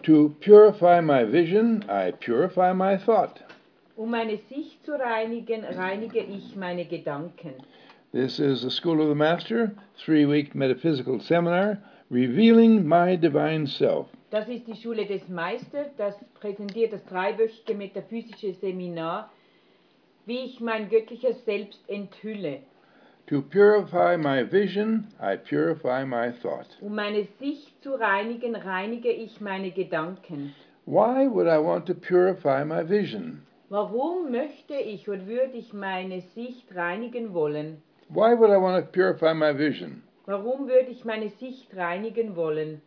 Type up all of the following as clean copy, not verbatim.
To purify my vision, I purify my thought. Meine Sicht zu reinigen, reinige ich meine Gedanken. This is the School of the Master, 3-week metaphysical seminar, revealing my divine self. Das ist die Schule des Meisters, das präsentiert das 3-wöchige metaphysische Seminar, wie ich mein göttliches Selbst enthülle. To purify my vision, I purify my thought. Meine Sicht zu reinigen, reinige ich meine Gedanken. Why would I want to purify my vision? Warum möchte ich oder würde ich meine Sicht reinigen wollen? Why would I want to purify my vision? Warum würde ich meine Sicht reinigen wollen?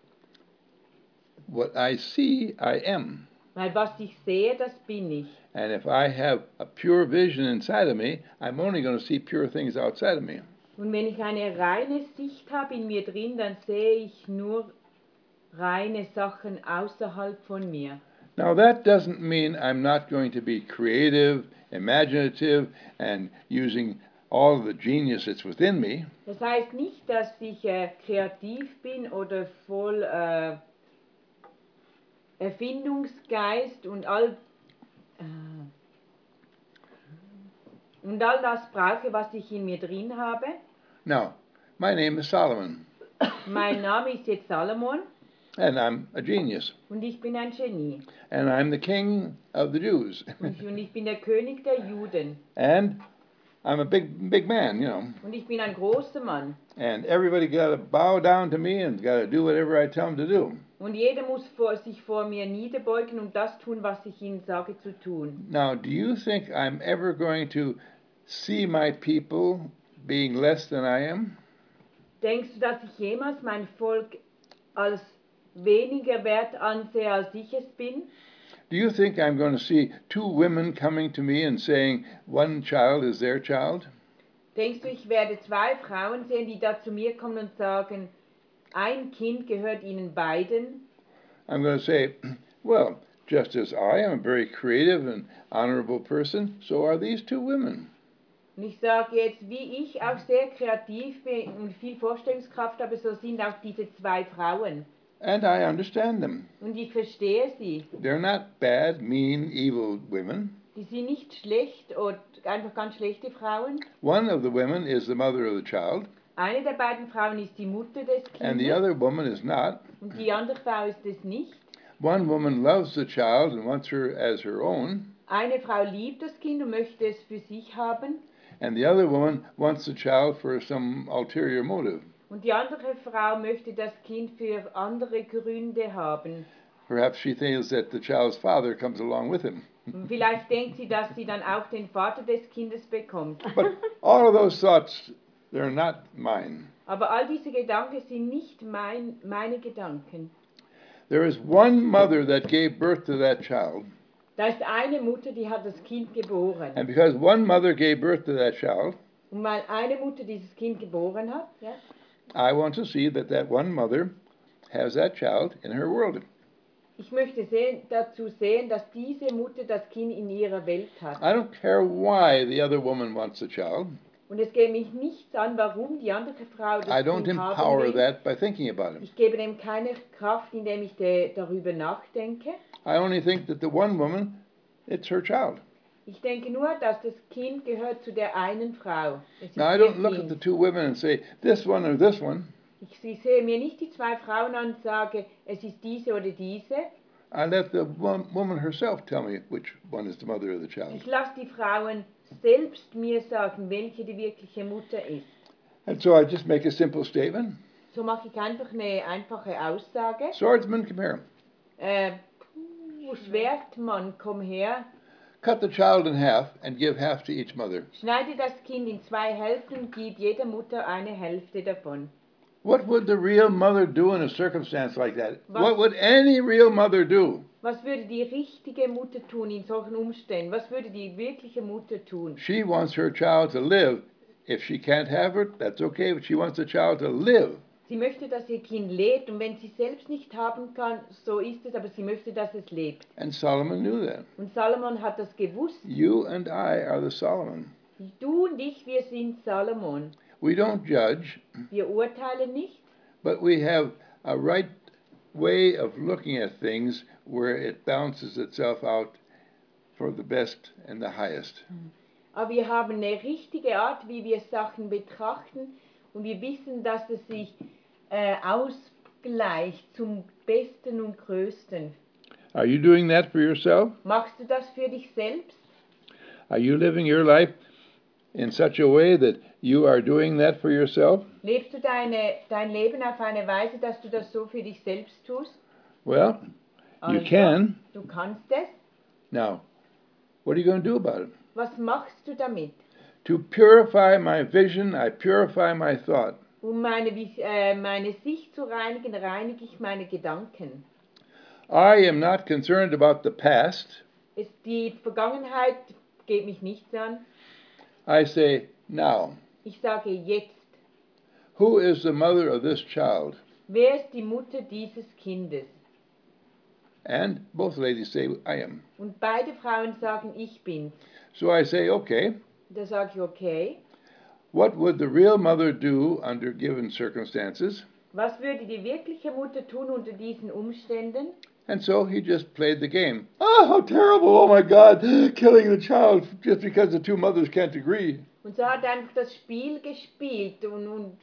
What I see, I am. Weil was ich sehe, das bin ich. And if I have a pure vision inside of me, I'm only going to see pure things outside of me. Und wenn ich eine reine Sicht habe in mir drin, dann sehe ich nur reine Sachen außerhalb von mir. Now that doesn't mean I'm not going to be creative, imaginative, and using all of the genius that's within me. Das heißt nicht, dass ich kreativ bin oder voll Erfindungsgeist und all das brauche, was ich in mir drin habe. Now, my name is Solomon. Mein Name ist jetzt Salomon. And I'm a genius. Und ich bin ein Genie. And I'm the king of the Jews. Und ich bin der König der Juden. And I'm a big man, you know. Und ich bin ein großer Mann. And everybody got to bow down to me and got to do whatever I tell them to do. Und jeder muss sich vor mir niederbeugen und das tun, was ich ihnen sage zu tun. Now, do you think I'm ever going to see my people being less than I am? Denkst du, dass ich jemals mein Volk als weniger wert ansehe, als ich es bin? Do you think I'm going to see 2 women coming to me and saying one child is their child? Denkst du, ich werde 2 Frauen sehen, die da zu mir kommen und sagen, ein Kind gehört ihnen beiden? I'm going to say, well, just as I am a very creative and honorable person, so are these 2 women. Und ich sage jetzt, wie ich auch sehr kreativ bin und viel Vorstellungskraft habe, so sind auch diese 2 Frauen. And I understand them. Und ich verstehe sie. They're not bad, mean, evil women. Die sind nicht schlecht oder einfach ganz schlechte Frauen. One of the women is the mother of the child. Eine der beiden Frauen ist die Mutter des Kindes. And the other woman is not. Und die andere Frau ist es nicht. One woman loves the child and wants her as her own. Eine Frau liebt das Kind und möchte es für sich haben. And the other woman wants the child for some ulterior motive. Und die andere Frau möchte das Kind für andere Gründe haben. Perhaps she thinks that the child's father comes along with him. Und vielleicht denkt sie, dass sie dann auch den Vater des Kindes bekommt. But all of those thoughts, they're not mine. Aber all diese Gedanken sind nicht meine Gedanken. There is one mother that gave birth to that child. Da ist eine Mutter, die hat das Kind geboren. And because one mother gave birth to that child, Und weil eine Mutter dieses Kind geboren hat, ja, I want to see that that one mother has that child in her world. ich möchte dazu sehen, dass diese Mutter das Kind in ihrer Welt hat. I don't care why the other woman wants the child. Und es geht mich nichts an, warum die andere Frau das I don't Kind haben empower will. that by thinking about it. Ich gebe dem keine Kraft, indem ich darüber nachdenke. I only think that the one woman, it's her child. Ich denke nur, dass das Kind gehört zu der einen Frau. Es ist Now, I ihr don't look at Kind. the 2 women and say, this one or this one. Ich sehe mir nicht die 2 Frauen an und sage, es ist diese oder diese. I let the woman herself tell me which one is the mother of the child. Ich lasse die Frauen selbst mir sagen, welche die wirkliche Mutter ist. And so I just make a simple statement. So mache ich einfach eine einfache Aussage. Swordsman, come here. Schwertmann, komm her. Cut the child in half and give half to each mother. Schneide das Kind in 2 Hälften und gib jeder Mutter eine Hälfte davon. What would the real mother do in a circumstance like that? What would any real mother do? Was würde die richtige Mutter tun in solchen Umständen? Was würde die wirkliche Mutter tun? She wants her child to live. If she can't have it, that's okay, but she wants the child to live. Sie möchte, dass ihr Kind lebt und wenn sie selbst nicht haben kann, so ist es, aber sie möchte, dass es lebt. And Solomon knew that. Und Salomon hat das gewusst. You and I are the Solomon. Du und ich, wir sind Salomon. We don't judge, Wir urteilen nicht, but we have a right way of looking at things where it balances itself out for the best and the highest. Aber wir haben eine richtige Art, wie wir Sachen betrachten und wir wissen, dass es sich ausgleicht zum Besten und Größten. Are you doing that for yourself? Machst du das für dich selbst? Are you living your life in such a way that you are doing that for yourself? Lebst du dein Leben auf eine Weise, dass du das so für dich selbst tust? Well, you Also, can. du kannst es. Now, what are you going to do about it? Was machst du damit? To purify my vision, I purify my thought. Um meine Sicht zu reinigen, reinige ich meine Gedanken. I am not concerned about the past. Die Vergangenheit geht mich nichts an. I say, now, Ich sage jetzt. who is the mother of this child? Wer ist die Mutter dieses Kindes? And both ladies say, I am. Und beide Frauen sagen, ich bin's. So I say, okay, Da sage ich, okay. what would the real mother do under given circumstances? Was würde die wirkliche Mutter tun unter diesen Umständen? And so he just played the game. Oh, how terrible! Oh my God, killing the child just because the two mothers can't agree. Und so hat er einfach das Spiel gespielt und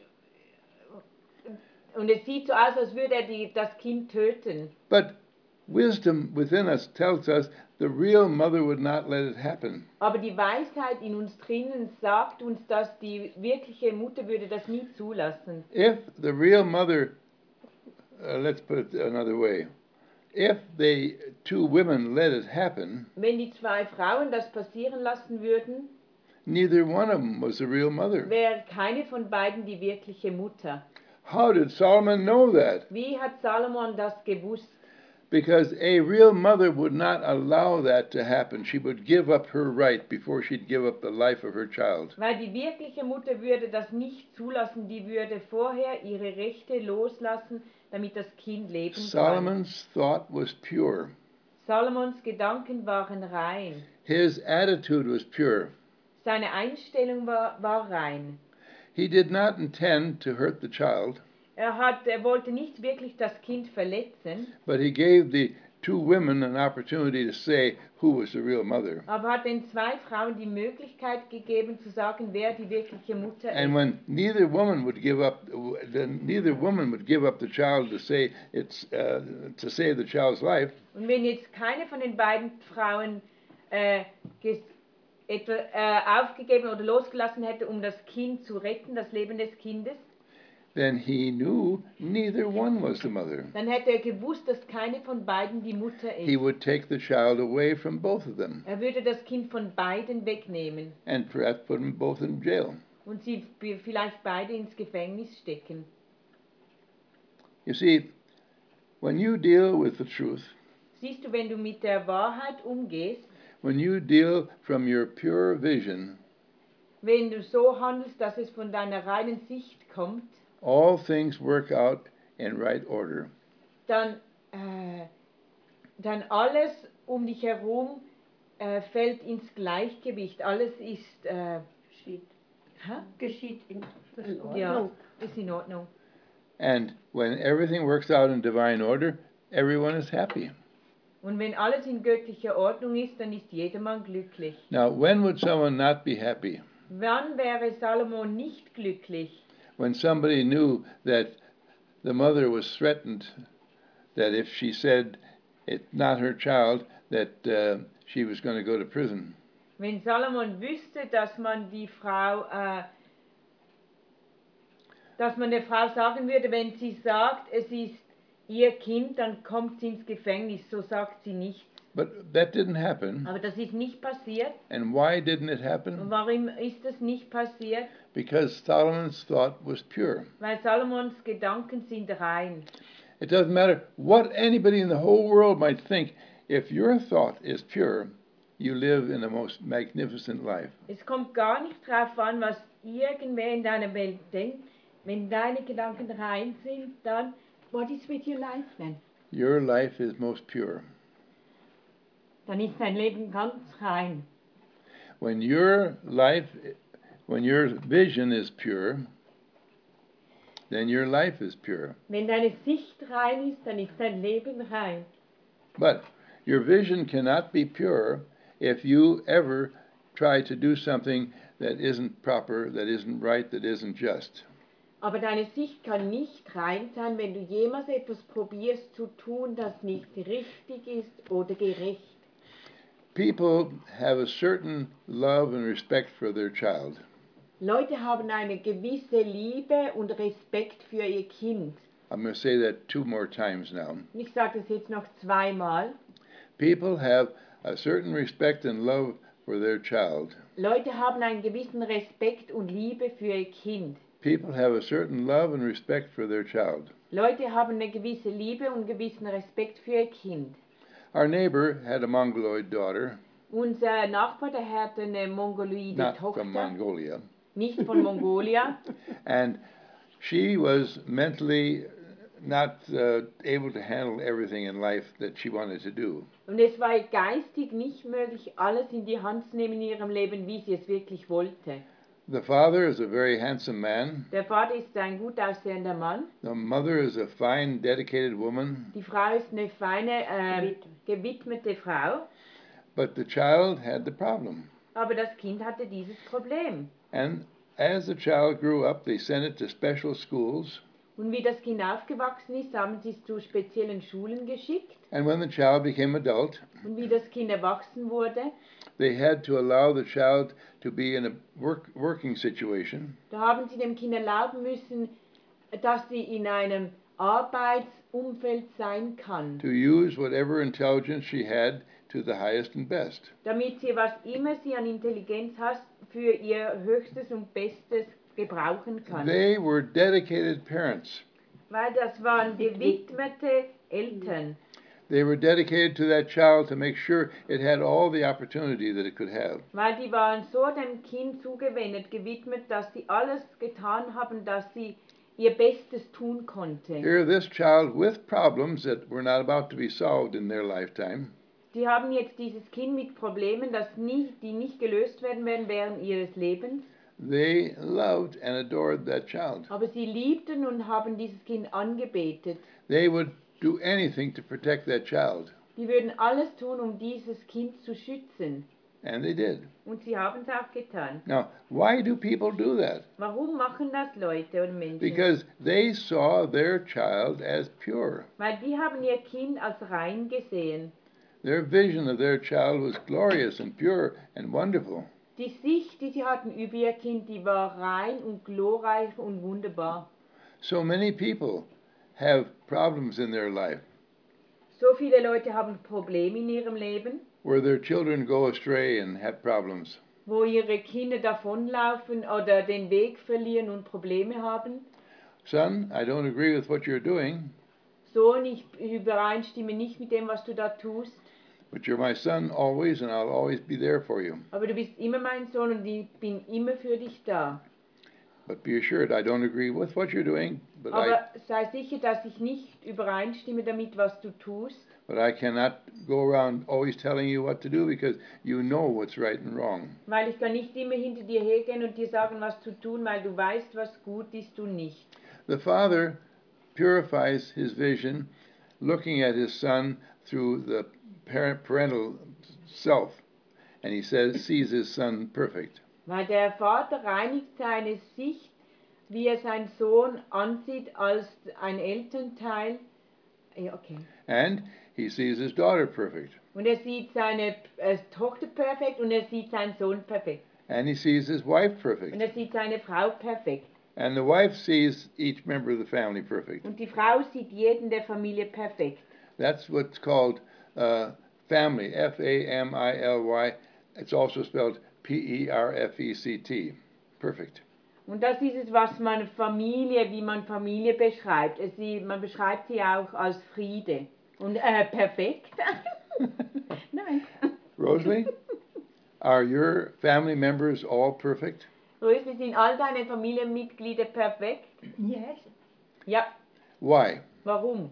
es sieht so aus, als würde er das Kind töten. But wisdom within us tells us the real mother would not let it happen. Aber die Weisheit in uns drinnen sagt uns, dass die wirkliche Mutter würde das nie zulassen. If the real mother, let's put it another way, if the two women let it happen, Wenn die zwei Frauen das passieren lassen würden, neither one of them was the real mother. wäre keine von beiden die wirkliche Mutter. How did Solomon know that? Wie hat Salomon das gewusst? Because a real mother would not allow that to happen. She would give up her right before she'd give up the life of her child. Weil die wirkliche Mutter würde das nicht zulassen, die würde vorher ihre Rechte loslassen, damit das Kind leben kann. Solomon's thought was pure. Salomons Gedanken waren rein. His attitude was pure. Seine Einstellung war rein. He did not intend to hurt the child, Er wollte nicht wirklich das Kind verletzen, but he gave the two women an opportunity to say who was the real mother. aber hat den zwei Frauen die Möglichkeit gegeben zu sagen, wer die wirkliche Mutter And ist. when neither woman would give up the child to say to save the child's life, Und wenn jetzt keine von den beiden Frauen aufgegeben oder losgelassen hätte, um das Kind zu retten, das Leben des Kindes, then he knew neither one was the mother. dann hätte er gewusst, dass keine von beiden die Mutter He ist. would take the child away from both of them Er würde das Kind von beiden wegnehmen and perhaps put them both in jail. und sie vielleicht beide ins Gefängnis stecken. You see, when you deal with the truth, Siehst du, wenn du mit der Wahrheit umgehst, when you deal from your pure vision, wenn du so handelst, dass es von deiner reinen Sicht kommt, all things work out in right order. dann alles um dich herum fällt ins Gleichgewicht. Alles ist Geschieht in Ordnung. ja, ist in Ordnung. And when everything works out in divine order, everyone is happy. Und wenn alles in göttlicher Ordnung ist, dann ist jedermann glücklich. Now, when would someone not be happy? Wann wäre Salomon nicht glücklich? When somebody knew that the mother was threatened, that if she said it's not her child, that she was going to go to prison. Wenn Salomon wüsste, dass man der Frau sagen würde, wenn sie sagt, es ist ihr Kind, dann kommt sie ins Gefängnis, so sagt sie nichts. But that didn't happen. Aber das ist nicht passiert. And why didn't it Und happen? warum ist das nicht passiert? Because Solomon's thought was pure. Weil Salomons Gedanken sind rein. It doesn't matter what anybody in the whole world might think. If your thought is pure, you live in the most magnificent life. Es kommt gar nicht drauf an, was irgendwer in deiner Welt denkt. Wenn deine Gedanken rein sind, dann, What is with your life then? Your life is most pure. dann ist dein Leben ganz rein. When your vision is pure, then your life is pure. Wenn deine Sicht rein ist, dann ist dein Leben rein. But your vision cannot be pure if you ever try to do something that isn't proper, that isn't right, that isn't just. Aber deine Sicht kann nicht rein sein, wenn du jemals etwas probierst zu tun, das nicht richtig ist oder gerecht. People have a certain love and respect for their child. Leute haben eine gewisse Liebe und Respekt für ihr Kind. I'm going to say that 2 more times now. Und ich sage das jetzt noch zweimal. People have a certain respect and love for their child. Leute haben einen gewissen Respekt und Liebe für ihr Kind. People have a certain love and respect for their child. Leute haben eine gewisse Liebe und einen gewissen Respekt für ihr Kind. Our neighbor had a Mongoloid daughter, Unser Nachbar, der hat eine mongoloide not Tochter, from Mongolia, nicht von Mongolia. and she was mentally not able to handle everything in life that she wanted to do. Und es war ihr geistig nicht möglich, alles in die Hand zu nehmen in ihrem Leben, wie sie es wirklich wollte. The father is a very handsome man. Der Vater ist ein gut aussehender Mann. The mother is a fine, dedicated woman. Die Frau ist eine feine, gewidmete Frau. But the child had the problem. Aber das Kind hatte dieses Problem. And as the child grew up, they sent it to special schools. Und wie das Kind aufgewachsen ist, haben sie es zu speziellen Schulen geschickt. And when the child became adult, Und wie das Kind erwachsen wurde, they had to allow the child to be in a working situation. da haben sie dem Kind erlauben müssen, dass sie in einem Arbeitsumfeld sein kann. To use whatever intelligence she had to the highest and best. Damit sie, was immer sie an Intelligenz hat, für ihr Höchstes und Bestes gebrauchen kann. They were dedicated parents. Weil das waren gewidmete Eltern. They were dedicated to that child to make sure it had all the opportunity that it could have. Weil die waren so dem Kind zugewendet, gewidmet, dass sie alles getan haben, dass sie ihr Bestes tun konnte. Here, this child with problems that were not about to be solved in their lifetime. Die haben jetzt dieses Kind mit Problemen, die nicht gelöst werden während ihres Lebens. They loved and adored that child. Aber sie liebten und haben dieses Kind angebetet. They would do anything to protect that child. Die würden alles tun, um dieses Kind zu schützen. And they did. Und sie haben es auch getan. Now, why do people do that? Warum machen das Leute und Menschen? Because they saw their child as pure. Weil die haben ihr Kind als rein gesehen. Their vision of their child was glorious and pure and wonderful. Die Sicht, die sie hatten über ihr Kind, die war rein und glorreich und wunderbar. So many people have problems in their life So viele Leute haben Probleme in ihrem Leben, where their children go astray and have problems. wo ihre Kinder davonlaufen oder den Weg verlieren und Probleme haben. Son, I don't agree with what you're doing, Sohn, ich übereinstimme nicht mit dem, was du da tust, but you're my son always and I'll always be there for you. aber du bist immer mein Sohn und ich bin immer für dich da. But be assured, I don't agree with what you're doing, but Aber sei sicher, dass ich nicht übereinstimme damit, was du tust. I cannot go around always telling you what to do because you know what's right and wrong. Weil ich kann nicht immer hinter dir hergehen und dir sagen, was zu tun, weil du weißt, was gut ist und nicht. The father purifies his vision looking at his son through the parental self, and he sees his son perfect. Weil der Vater reinigt seine Sicht, wie er seinen Sohn ansieht als ein Elternteil. Ja, okay. And he sees his daughter perfect. Und er sieht seine Tochter perfekt und er sieht seinen Sohn perfekt. And he sees his wife Und perfect. er sieht seine Frau perfekt. And the wife sees each member of the family perfect. Und die Frau sieht jeden der Familie perfekt. That's what's called family, F-A-M-I-L-Y. It's also spelled P-E-R-F-E-C-T, perfect. Und das ist es, was man Familie, wie man Familie beschreibt. Man beschreibt sie auch als Friede. Und perfekt. Nein. Rosalie, are your family members all perfect? Rösli, sind all deine Familienmitglieder perfekt? Yes. Ja. Why? Warum?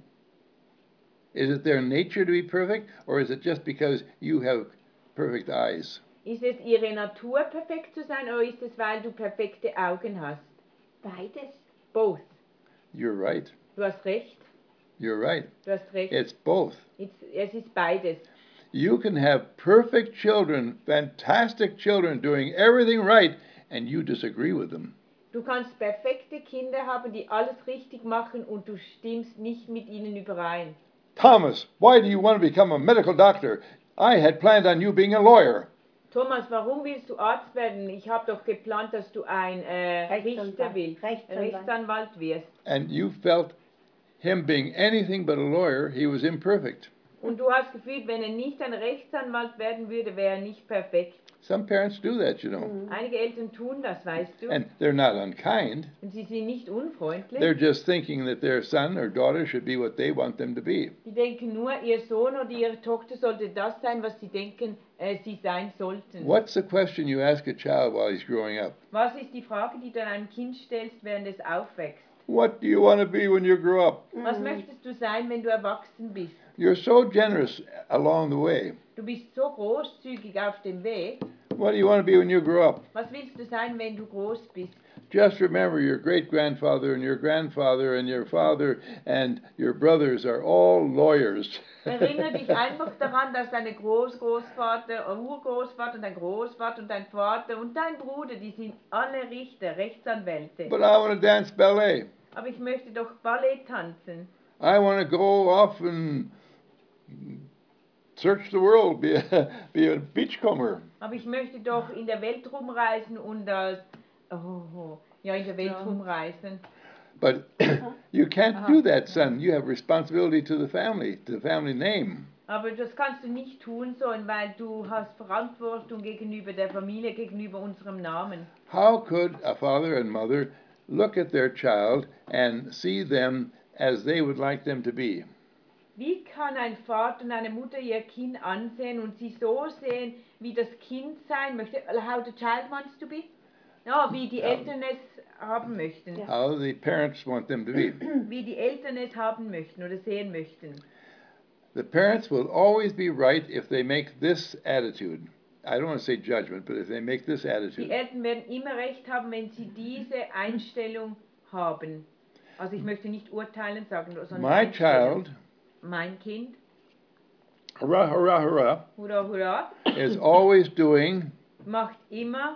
Is it their nature to be perfect, or is it just because you have perfect eyes? Ist es ihre Natur, perfekt zu sein, oder ist es, weil du perfekte Augen hast? Beides. Both. You're right. Du hast recht. You're right. Du hast recht. It's both. Es ist beides. You can have perfect children, fantastic children, doing everything right, and you disagree with them. Du kannst perfekte Kinder haben, die alles richtig machen und du stimmst nicht mit ihnen überein. Thomas, why do you want to become a medical doctor? I had planned on you being a lawyer. Thomas, warum willst du Arzt werden? Ich habe doch geplant, dass du ein Richter willst, Rechtsanwalt wirst. And you felt him being anything but a lawyer, he was imperfect. Und du hast gefühlt, wenn er nicht ein Rechtsanwalt werden würde, wäre er nicht perfekt. Some parents do that, you know. Einige Eltern tun das, weißt du. And they're not unkind. Und sie sind nicht unfreundlich. They're just thinking that their son or daughter should be what they want them to be. Die denken nur, ihr Sohn oder ihre Tochter sollte das sein, was sie denken, sie sein sollten. What's the question you ask a child while he's growing up? Was ist die Frage, die du einem Kind stellst, während es aufwächst? What do you want to be when you grow up? Was möchtest du sein, wenn du erwachsen bist? You're so generous along the way. Du bist so großzügig auf dem Weg. What do you want to be when you grow up? Was willst du sein, wenn du groß bist? Just remember your great-grandfather and your grandfather and your father and your brothers are all lawyers. Erinnere dich einfach daran, dass dein Großgroßvater, Urgroßvater und dein Großvater und dein Vater und dein Bruder, die sind alle Richter, Rechtsanwälte. But I want to dance ballet. Aber ich möchte doch Ballett tanzen. I want to go off and search the world, be a beachcomber. Aber ich möchte doch in der Welt rumreisen und in der Welt rumreisen. But you can't do that, son. You have responsibility to the family name. Aber das kannst du nicht tun sollen, weil du hast Verantwortung gegenüber der Familie, gegenüber unserem Namen. How could a father and mother look at their child and see them as they would like them to be? Wie kann ein Vater und eine Mutter ihr Kind ansehen und sie so sehen, wie das Kind sein möchte? How the child wants to be? No, wie die Eltern es haben möchten. How the parents want them to be. Wie die Eltern es haben möchten oder sehen möchten. The parents will always be right if they make this attitude. I don't want to say judgment, but if they make this Die attitude. Eltern werden immer recht haben, wenn sie diese Einstellung haben. Also ich möchte nicht urteilen sagen, sondern My Einstellung. child, Mein Kind, hurrah, hurrah, hurrah, hurra, hurra, is always doing macht immer,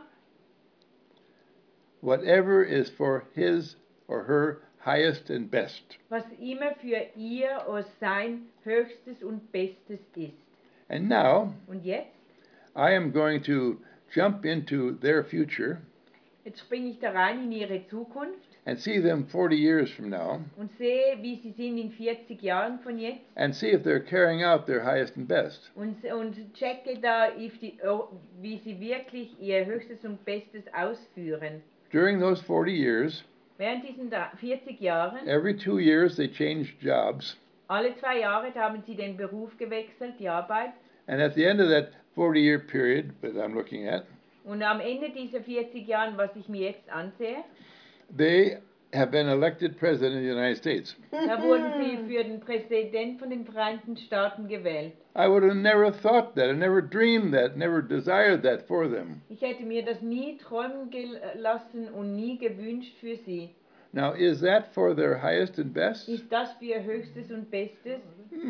whatever is for his or her highest and best. was immer für ihr oder sein Höchstes und Bestes ist. And now, Und jetzt? I am going to jump into their future Jetzt springe ich da rein in ihre Zukunft and see them 40 years from now und sehe, wie sie sind in 40 Jahren von jetzt and see if they're carrying out their highest and best. und checke da, wie sie wirklich ihr Höchstes und Bestes ausführen. During those 40 years, Während diesen 40 Jahren, every 2 years they changed jobs. alle 2 Jahre haben sie den Beruf gewechselt, die Arbeit. And at the end of that 40-year period that I'm looking at, Und am Ende dieser 40 Jahren, was ich mir jetzt ansehe, they have been elected president of the United States. da wurden sie für den Präsident von den Vereinigten Staaten gewählt. I would have never thought that, I never dreamed that, never desired that for them. Ich hätte mir das nie träumen gelassen und nie gewünscht für sie. Now, is that for their highest and best? Ist das für ihr Höchstes und Bestes?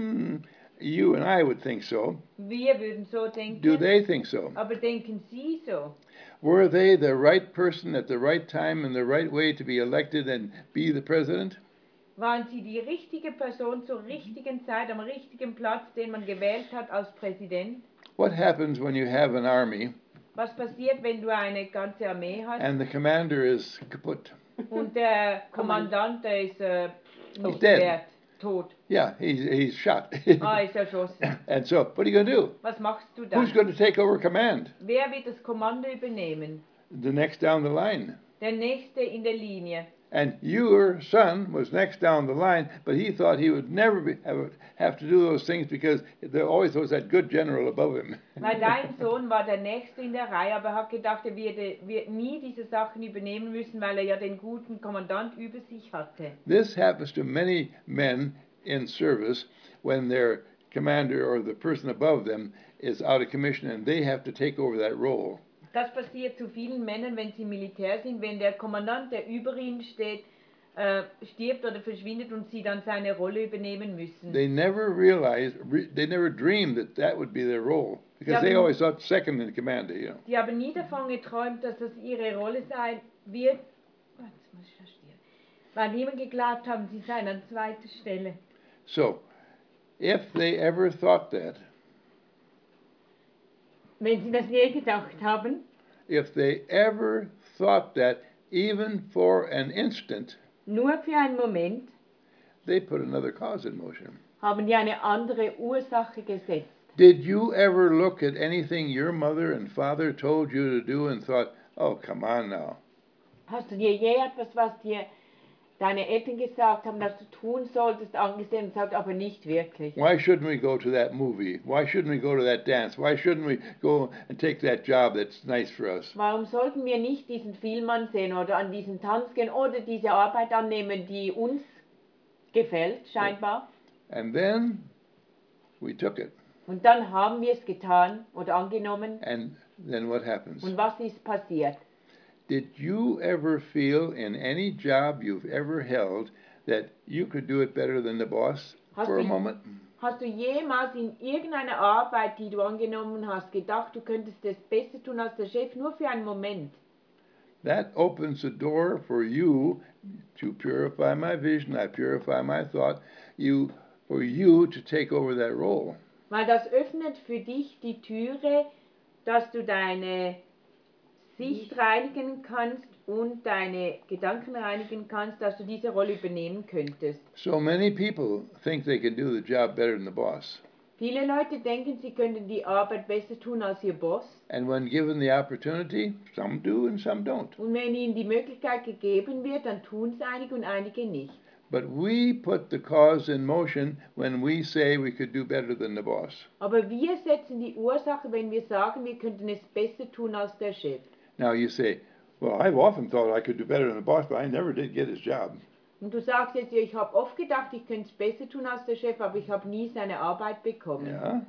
You and I would think so. Wir würden so denken. Do they think so? Aber denken Sie so? Were they the right person at the right time and the right way to be elected and be the president? Waren Sie die richtige Person zur richtigen Zeit, am richtigen Platz, den man gewählt hat als Präsident? What happens when you have an army Was passiert, wenn du eine ganze Armee hast and the commander is kaput? und der Kommandant, der ist nicht dead. wert, tot? Yeah, he's shot. Ist erschossen. And so, what are you going to do? Was machst du dann? Who's going to take over command? Wer wird das Kommando übernehmen? The next down the line. Der Nächste in der Linie. And your son was next down the line, but he thought he would never have to do those things because there always was that good general above him. Weil dein Sohn war der Nächste in der Reihe, aber hat gedacht, er wird nie diese Sachen übernehmen müssen, weil er ja den guten Kommandant über sich hatte. This happens to many men in service when their commander or the person above them is out of commission and they have to take over that role. Das passiert zu vielen Männern, wenn sie im Militär sind, wenn der Kommandant, der über ihnen steht, stirbt oder verschwindet und sie dann seine Rolle übernehmen müssen. They never they never dreamed that that would be their role. Because Yeah, they but- always thought second in command, you know. Die haben nie davon geträumt, dass das ihre Rolle sein wird. Oh, jetzt muss ich verstehen. Weil die immer geglaubt haben, sie seien an zweiter Stelle. So, if they ever thought that, Wenn Sie das je gedacht haben, if they ever thought that, even for an instant, nur für einen Moment, they put another cause in motion. haben die eine andere Ursache gesetzt. Did you ever look at anything your mother and father told you to do and thought, oh, come on now? Hast du dir je etwas, was dir deine Eltern gesagt haben, dass du tun solltest, angesehen und gesagt, aber nicht wirklich? Why shouldn't we go to that movie? Why shouldn't we go to that dance? Why shouldn't we go and take that job that's nice for us? Warum sollten wir nicht diesen Film ansehen oder an diesen Tanz gehen oder diese Arbeit annehmen, die uns gefällt, scheinbar? And then we took it. Und dann haben wir es getan oder angenommen. And then what happens? Und was ist passiert? Did you ever feel in any job you've ever held that you could do it better than the boss for a moment? Hast du jemals in irgendeiner Arbeit, die du angenommen hast, gedacht, du könntest es besser tun als der Chef, nur für einen Moment? That opens the door for you to purify my vision, I purify my thought, for you to take over that role. Weil das öffnet für dich die Türe, dass du deine Sicht reinigen kannst und deine Gedanken reinigen kannst, dass du diese Rolle übernehmen könntest. So many people think they can do the job better than the boss. Viele Leute denken, sie könnten die Arbeit besser tun als ihr Boss. And when given the opportunity, some do and some don't. Und wenn ihnen die Möglichkeit gegeben wird, dann tun es einige und einige nicht. But we put the cause in motion when we say we could do better than the boss. Aber wir setzen die Ursache, wenn wir sagen, wir könnten es besser tun als der Chef. Now you say, well, I've often thought I could do better than the boss, but I never did get his job. Und du sagst jetzt, ja, ich habe oft gedacht, ich könnte es besser tun als der Chef, aber ich habe nie seine Arbeit bekommen. Yeah?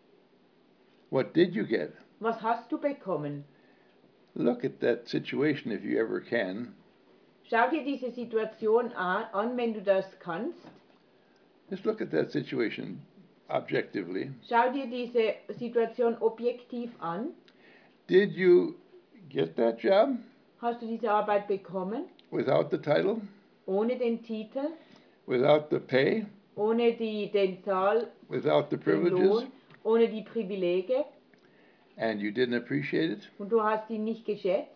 What did you get? Was hast du bekommen? Look at that situation if you ever can. Schau dir diese Situation an, wenn du das kannst. Just look at that situation objectively. Schau dir diese Situation objektiv an. Did you get that job Hast du diese Arbeit bekommen? without the title, Ohne den Titel, without the pay, ohne den Zahl, without the den privileges, Lohn, ohne die Privilege and you didn't appreciate it? und du hast ihn nicht geschätzt?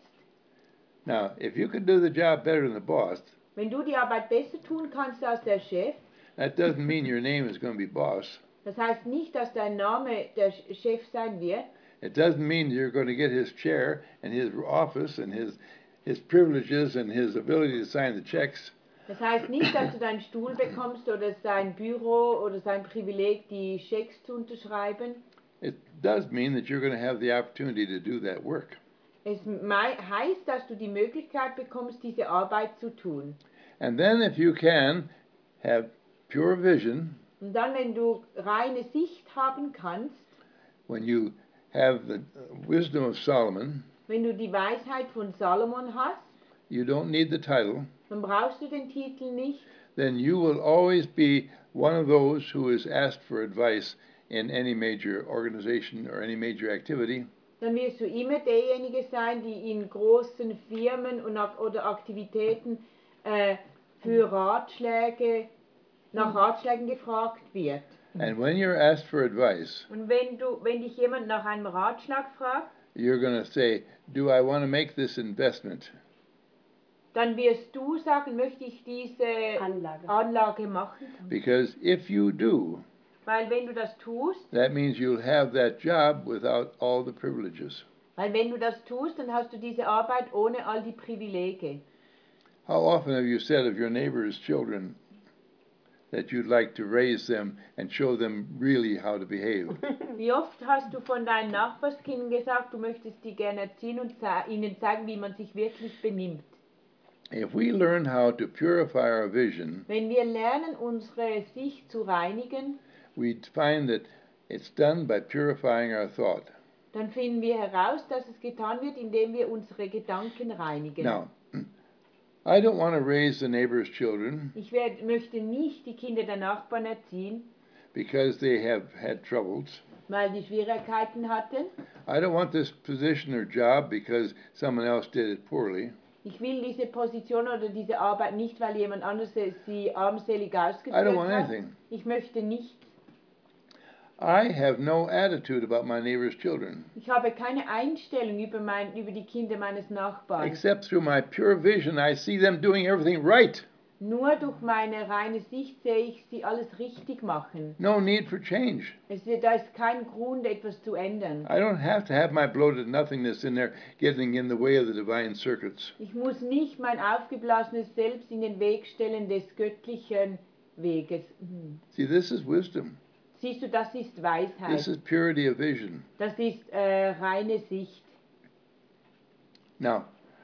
Now, if you could do the job better than the boss, Wenn du die Arbeit besser tun kannst als der Chef, that doesn't mean your name is going to be boss. das heißt nicht, dass dein Name der Chef sein wird. It doesn't mean you're going to get his chair and his office and his privileges and his ability to sign the checks. Das heißt nicht, dass du deinen Stuhl bekommst oder sein Büro oder sein Privileg, die Schecks zu unterschreiben. It does mean that you're going to have the opportunity to do that work. Es heißt, dass du die Möglichkeit bekommst, diese Arbeit zu tun. And then if you can have pure vision, Und dann, wenn du reine Sicht haben kannst, when you have the wisdom of Solomon, wenn du die Weisheit von Salomon hast, you don't need the title, dann brauchst du den Titel nicht. then you will always be one of those who is asked for advice in any major organization or any major activity. Dann wirst du immer derjenige sein, die in großen Firmen oder Aktivitäten für Ratschläge, nach Ratschlägen gefragt wird. And when you're asked for advice, Und wenn dich jemand nach einem Ratschlag fragt, you're going to say, do I want to make this investment? Dann wirst du sagen, möchte ich diese Anlage machen? Because if you do, weil wenn du das tust, that means you'll have that job without all the privileges. Weil wenn du das tust, dann hast du diese Arbeit ohne all die Privilege. How often have you said of your neighbor's children that you'd like to raise them and show them really how to behave? Wie oft hast du von deinen Nachbarskindern gesagt, du möchtest die gerne erziehen und ihnen zeigen, wie man sich wirklich benimmt? If we learn how to purify our vision, Wenn wir lernen, unsere Sicht zu reinigen, we find that it's done by purifying our thought. dann finden wir heraus, dass es getan wird, indem wir unsere Gedanken reinigen. Now, I don't want to raise the neighbor's children Möchte nicht die Kinder der Nachbarn erziehen, because they have had troubles. weil die Schwierigkeiten hatten. I don't want this position or job because someone else did it poorly. Ich will diese Position oder diese Arbeit nicht, weil jemand anderes sie armselig I don't ausgeführt want hat. anything. Ich möchte nichts. I have no attitude about my neighbor's children, Ich habe keine Einstellung über die Kinder meines Nachbarn. except through my pure vision. I see them doing everything right. Nur durch meine reine Sicht sehe ich sie alles richtig machen. No need for change. Da ist kein Grund, etwas zu ändern. I don't have to have my bloated nothingness in there getting in the way of the divine circuits. Ich muss nicht mein aufgeblasenes Selbst in den Weg stellen des göttlichen Weges. See, this is wisdom. Siehst du, das ist Weisheit. This is purity of vision. Das ist reine Sicht. Now,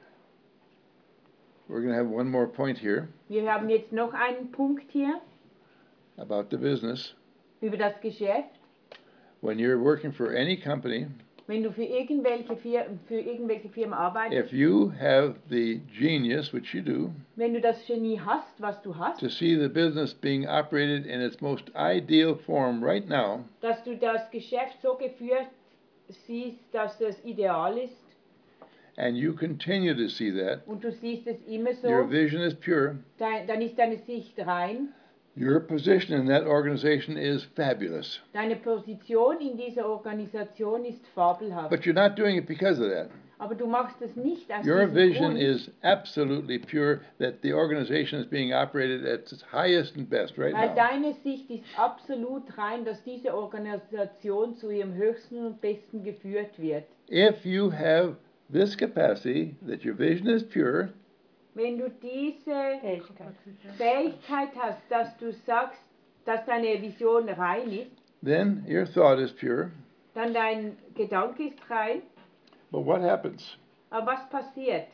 we're going to have one more point here Wir haben jetzt noch einen Punkt hier about the business. über das Geschäft. When you're working for any company, Wenn du für irgendwelche Firmen arbeitest, if you have the genius, which you do, wenn du das Genie hast, was du hast, to see the business being operated in its most ideal form right now, dass du das Geschäft so geführt siehst, dass es ideal ist, and you continue to see that, und du siehst es immer your so, vision is pure, dann ist deine Sicht rein. your position in that organization is fabulous. Deine Position in dieser Organisation ist fabelhaft. But you're not doing it because of that. Aber du machst es nicht aus Your diesem vision Grund, is absolutely pure that the organization is being operated at its highest and best right weil now. deine Sicht ist absolut rein, dass diese Organisation zu ihrem höchsten und besten geführt wird. If you have this capacity, that your vision is pure, Wenn du diese Fähigkeit hast, dass du sagst, dass deine Vision rein ist, then your thought is pure. dann dein Gedanke ist rein. But what happens? Aber was passiert?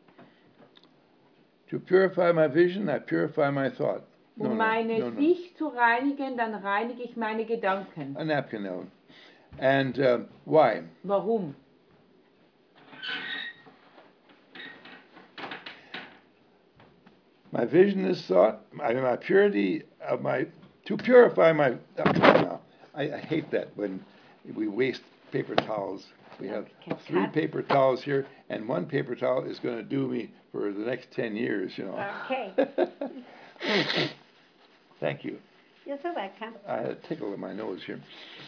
To purify my vision, I purify my thought. Um meine Sicht zu reinigen, dann reinige ich meine Gedanken. A napkin, Ellen. And why? Warum? My vision is thought, my purity of my, to purify my, I hate that when we waste paper towels. We have 3 paper towels here, and 1 paper towel is going to do me for the next 10 years, you know. Okay. Thank you. You're so welcome. I had a tickle in my nose here.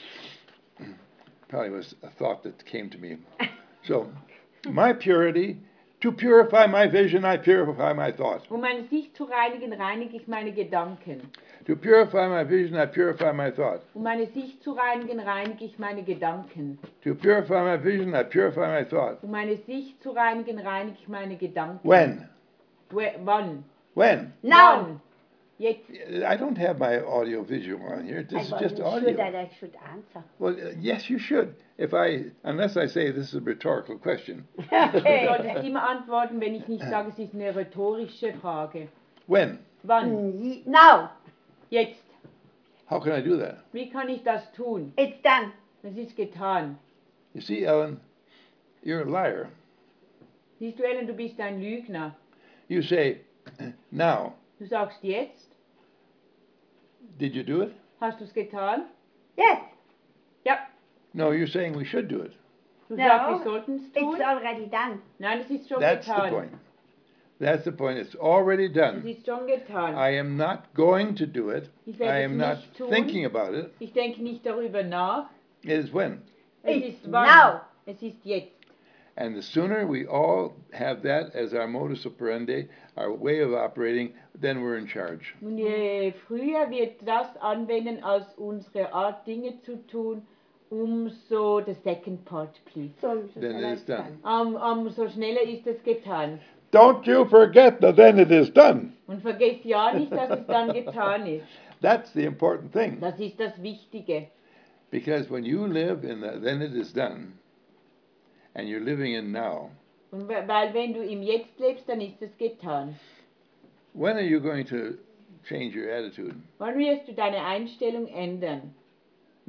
Probably was a thought that came to me. So, my purity, to purify my vision, I purify my thought. Um meine Sicht zu reinigen, reinige ich meine Gedanken. To purify my vision, I purify my thought. Um meine Sicht zu reinigen, reinige ich meine Gedanken. To purify my vision, I purify my thought. Um meine Sicht zu reinigen, reinige ich meine Gedanken. When? Wann? When? Now. Wann? Jetzt. I don't have my audio visual on here. This is just Should audio. that I should answer? Well, yes, you should. Unless I say this is a rhetorical question. Du solltest immer antworten, wenn ich nicht sage, es ist eine rhetorische Frage. When? Wann? Now. Jetzt. How can I do that? Wie kann ich das tun? It's done. Es ist getan. You see, Ellen, you're a liar. Siehst du, Ellen, du bist ein Lügner. You say, now. Du sagst jetzt. Did you do it? Hast du es getan? Yes. Ja. No, you're saying we should do it. Du No, sagst, wir sollten es tun. It's already done. Nein, es ist schon That's the getan. point. That's the point. It's already Es done. ist schon getan. I am not going to do it. Ich werde I es am not nicht tun. thinking about it. Ich denke nicht darüber nach. It is when. Es It's ist wann. now. Es ist jetzt. And the sooner we all have that as our modus operandi, our way of operating, then we're in charge. Und je früher wir das anwenden als unsere Art, Dinge zu tun, umso, the second part, please. So Then it is done. Umso schneller ist es getan. Don't you forget that then it is done. Und vergesst ja nicht, dass es dann getan ist. That's the important thing. Das ist das Wichtige. Because when you live in the then it is done, and you're living in now, Und weil wenn du im Jetzt lebst, dann ist es getan. when are you going to change your attitude? Wann wirst du deine Einstellung ändern?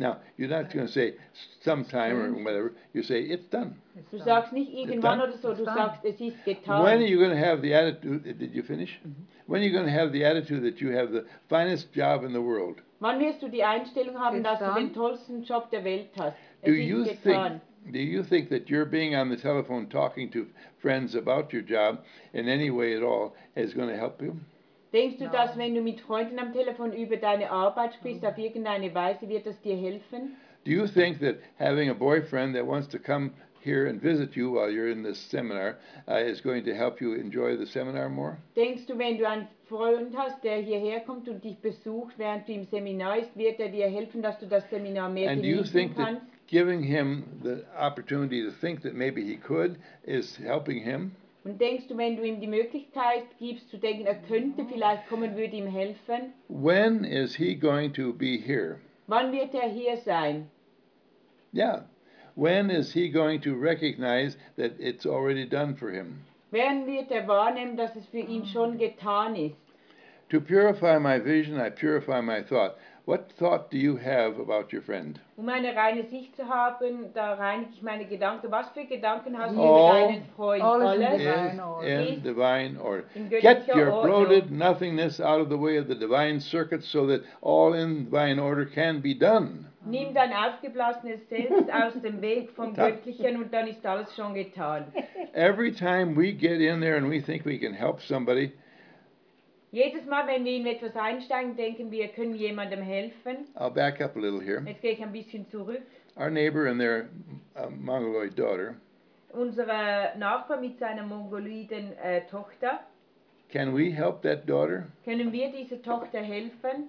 Now, you're not going to say sometime or whatever. You say it's done. Du sagst nicht irgendwann done. oder so, du done. sagst, es ist When getan. are you going to have the attitude? Did you finish? When are you going to have the attitude that you have the finest job in the world? Wann wirst du die Einstellung haben, It's dass du den done. tollsten Job der Welt hast? Do Es you ist think? getan. Do you think that your being on the telephone talking to friends about your job in any way at all is going to help you? Denkst du, dass wenn du mit Freunden am Telefon über deine Arbeit sprichst, auf irgendeine Weise wird das dir helfen? Do you think that having a boyfriend that wants to come here and visit you while you're in this seminar is going to help you enjoy the seminar more? Denkst du, wenn du einen Freund hast, der hierher kommt und dich besucht, während du im Seminar bist, wird er dir helfen, dass du das Seminar mehr And do you genießen think that kannst? giving him the opportunity to think that maybe he could is helping him? Und denkst du, wenn du ihm die Möglichkeit gibst, zu denken, er könnte vielleicht kommen, würde ihm helfen? When is he going to be here? Wann wird er hier sein? Yeah. When is he going to recognize that it's already done for him? Wann wird er wahrnehmen, dass es für ihn schon getan ist? To purify my vision, I purify my thought. What thought do you have about your friend? Um eine reine Sicht zu haben, da reinige ich meine Gedanken. Was für Gedanken hast du All- über deinen Freund? alles in Alles? Divine Is order. in Ist divine order. in Get göttlicher your Ordnung. bloated nothingness out of the way of the divine circuit so that all in divine order can be done. Nimm dein aufgeblasenes Selbst aus dem Weg vom Göttlichen und dann ist alles schon getan. Every time we get in there and we think we can help somebody, Jedes Mal, wenn wir in etwas einsteigen, denken wir, können jemandem helfen. I'll back up a little here. Jetzt gehe ich ein bisschen zurück. Our neighbor and their Mongoloid daughter, Unser Nachbar mit seiner mongoloiden Tochter, can we help that daughter? können wir dieser Tochter helfen?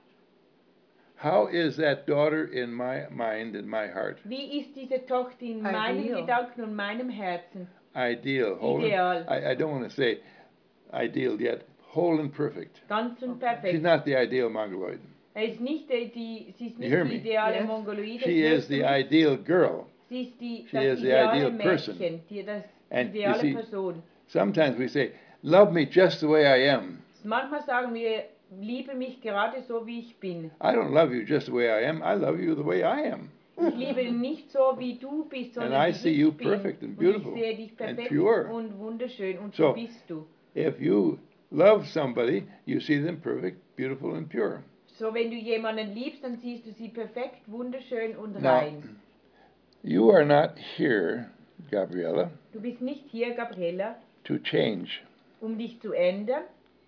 How is that daughter in my mind and my heart? Wie ist diese Tochter in meinen Ideal. Gedanken und meinem Herzen? Ideal. Ideal. I don't want to say ideal yet. Whole and perfect. Ganz und She's perfekt. not the ideal Mongoloid. Sie ist nicht You die hear me? ideale Yes. Mongoloide. She is the ideal girl. Sie ist she das is the ideale ideal person. Mädchen, das And you ideale see- Person. Sometimes we say, love me just the way I am. Manchmal sagen wir, liebe mich gerade so, wie ich bin. I don't love you just the way I am. I love you the way I am. Ich liebe nicht so, wie du bist, sondern And I wie see ich you bin. perfect and Und beautiful ich sehe dich and perfekt pure. und wunderschön und So- so bist du. If you love somebody, you see them perfect, beautiful, and pure. So, wenn du jemanden liebst, dann siehst du sie perfekt, wunderschön und Now- rein. You are not here, Gabriella, Du bist nicht hier, Gabriela, to change. um dich zu ändern.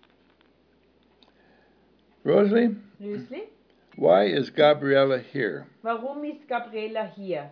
Rosalie, Lösli, why is Gabriella here? warum ist Gabriela hier?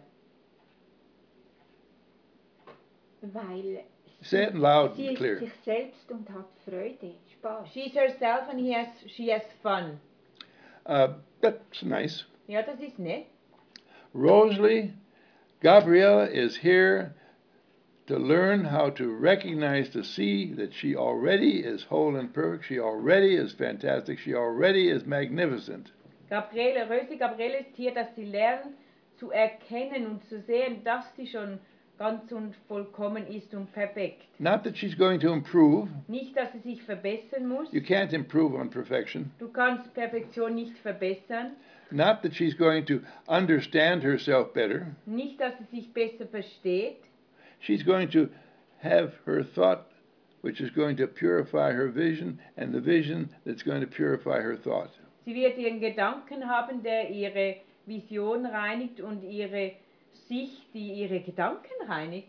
Weil Say it loud sie and ist clear. sich selbst und hat Freude, Spaß. She's herself and she has fun. That's nice. Ja, das ist nett. Rosalie, Gabriella is here to learn how to recognize, to see that she already is whole and perfect. She already is fantastic. She already is magnificent. Gabriele ist hier, dass sie lernt zu erkennen und zu sehen, dass sie schon ganz und vollkommen ist und perfekt. Not that she's going to improve. Nicht, dass sie sich verbessern muss. You can't improve on perfection. Du kannst Perfektion nicht verbessern. Not that she's going to understand herself better. Nicht, dass sie sich besser versteht. She's going to have her thought, which is going to purify her vision, and the vision that's going to purify her thought. Sie wird ihren Gedanken haben, der ihre Vision reinigt und ihre Sicht, die ihre Gedanken reinigt.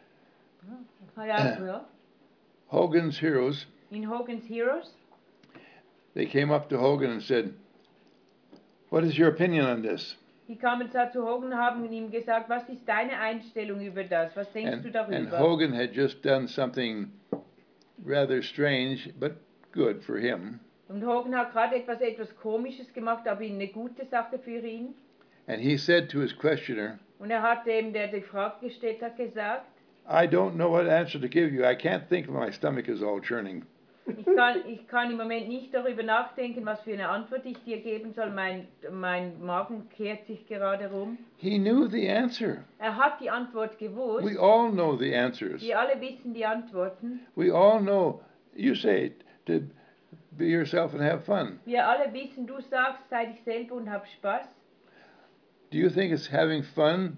Ja. Hogan's heroes, In Hogan's Heroes, they came up to Hogan and said, "What is your opinion on this?" die kamen zwar zu Hogan und haben ihm gesagt, was ist deine Einstellung über das? Was denkst du And darüber? Hogan had just done something rather strange, but good for him. Und Hogan hat gerade etwas Komisches gemacht, aber eine gute Sache für ihn. And he said to his questioner, Und er hat dem, der die Frage gestellt hat, gesagt, "I don't know what answer to give you. I can't think when my stomach is all churning." ich kann im Moment nicht darüber nachdenken, was für eine Antwort ich dir geben soll. Mein Magen kehrt sich gerade rum. He knew the answer. Er hat die Antwort gewusst. We all know the answers. Wir alle wissen die Antworten. We all know, you say it, to be yourself and have fun. Wir alle wissen, du sagst, sei dich selber und hab Spaß. Do you think it's having fun,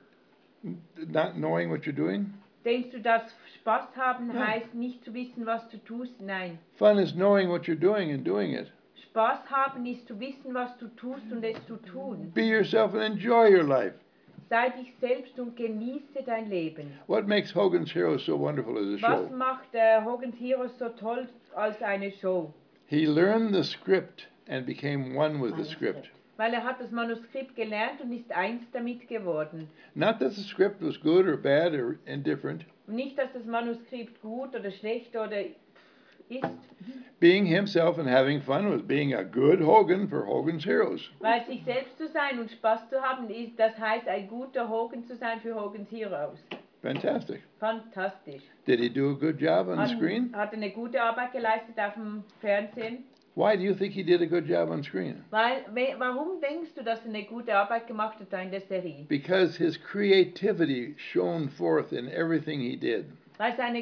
not knowing what you're doing? Denkst du, dass Spaß haben Ja. heißt, nicht zu wissen, was du tust? Nein. Fun is knowing what you're doing and doing it. Spaß haben ist zu wissen, was du tust und es zu tun. Be yourself and enjoy your life. Sei dich selbst und genieße dein Leben. What makes Hogan's Heroes so wonderful as a Was show? macht Hogan's Heroes so toll als eine Show? He learned the script and became one with the script. Weil er hat das Manuskript gelernt und ist eins damit geworden. Not that the script was good or bad or indifferent. Und nicht, dass das Manuskript gut oder schlecht oder ist, Being himself and having fun was being a good Hogan for Hogan's Heroes. weil sich selbst zu sein und Spaß zu haben ist, das heißt ein guter Hogan zu sein für Hogan's Heroes. Fantastic. Fantastisch. Did he do a good job on the screen? Hat eine gute Arbeit geleistet auf dem Fernsehen. Why do you think he did a good job on screen? Warum denkst du, dass er eine gute Arbeit gemacht hat da in der Serie? Because his creativity shone forth in everything he did. Weil seine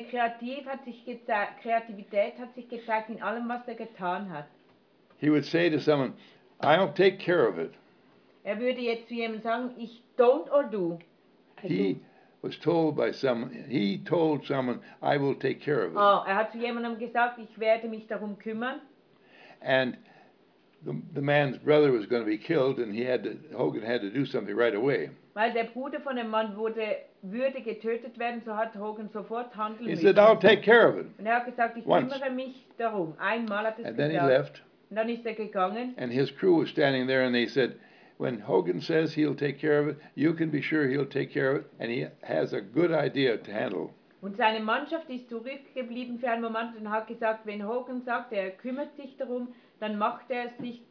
Kreativität hat sich gezeigt in allem, was er getan hat. He would say to someone, I'll take care of it. Er würde jetzt zu jemandem sagen, ich don't or do. He was told by someone, he told someone, I will take care of it. Er hat zu jemandem gesagt, ich werde mich darum kümmern. And the man's brother was going to be killed, and Hogan had to do something right away. Weil der Bruder von dem Mann würde getötet werden, so hat Hogan sofort handeln He müssen. said, I'll take care of it. Und er hat gesagt, ich Once. kümmere mich darum. Einmal hat er es And then he gesagt. left, Und dann ist er gegangen. and his crew was standing there, and they said, when Hogan says he'll take care of it, you can be sure he'll take care of it, and he has a good idea to handle. Und seine Mannschaft ist zurückgeblieben für einen Moment und hat gesagt, wenn Hogan sagt, er kümmert sich darum, dann macht er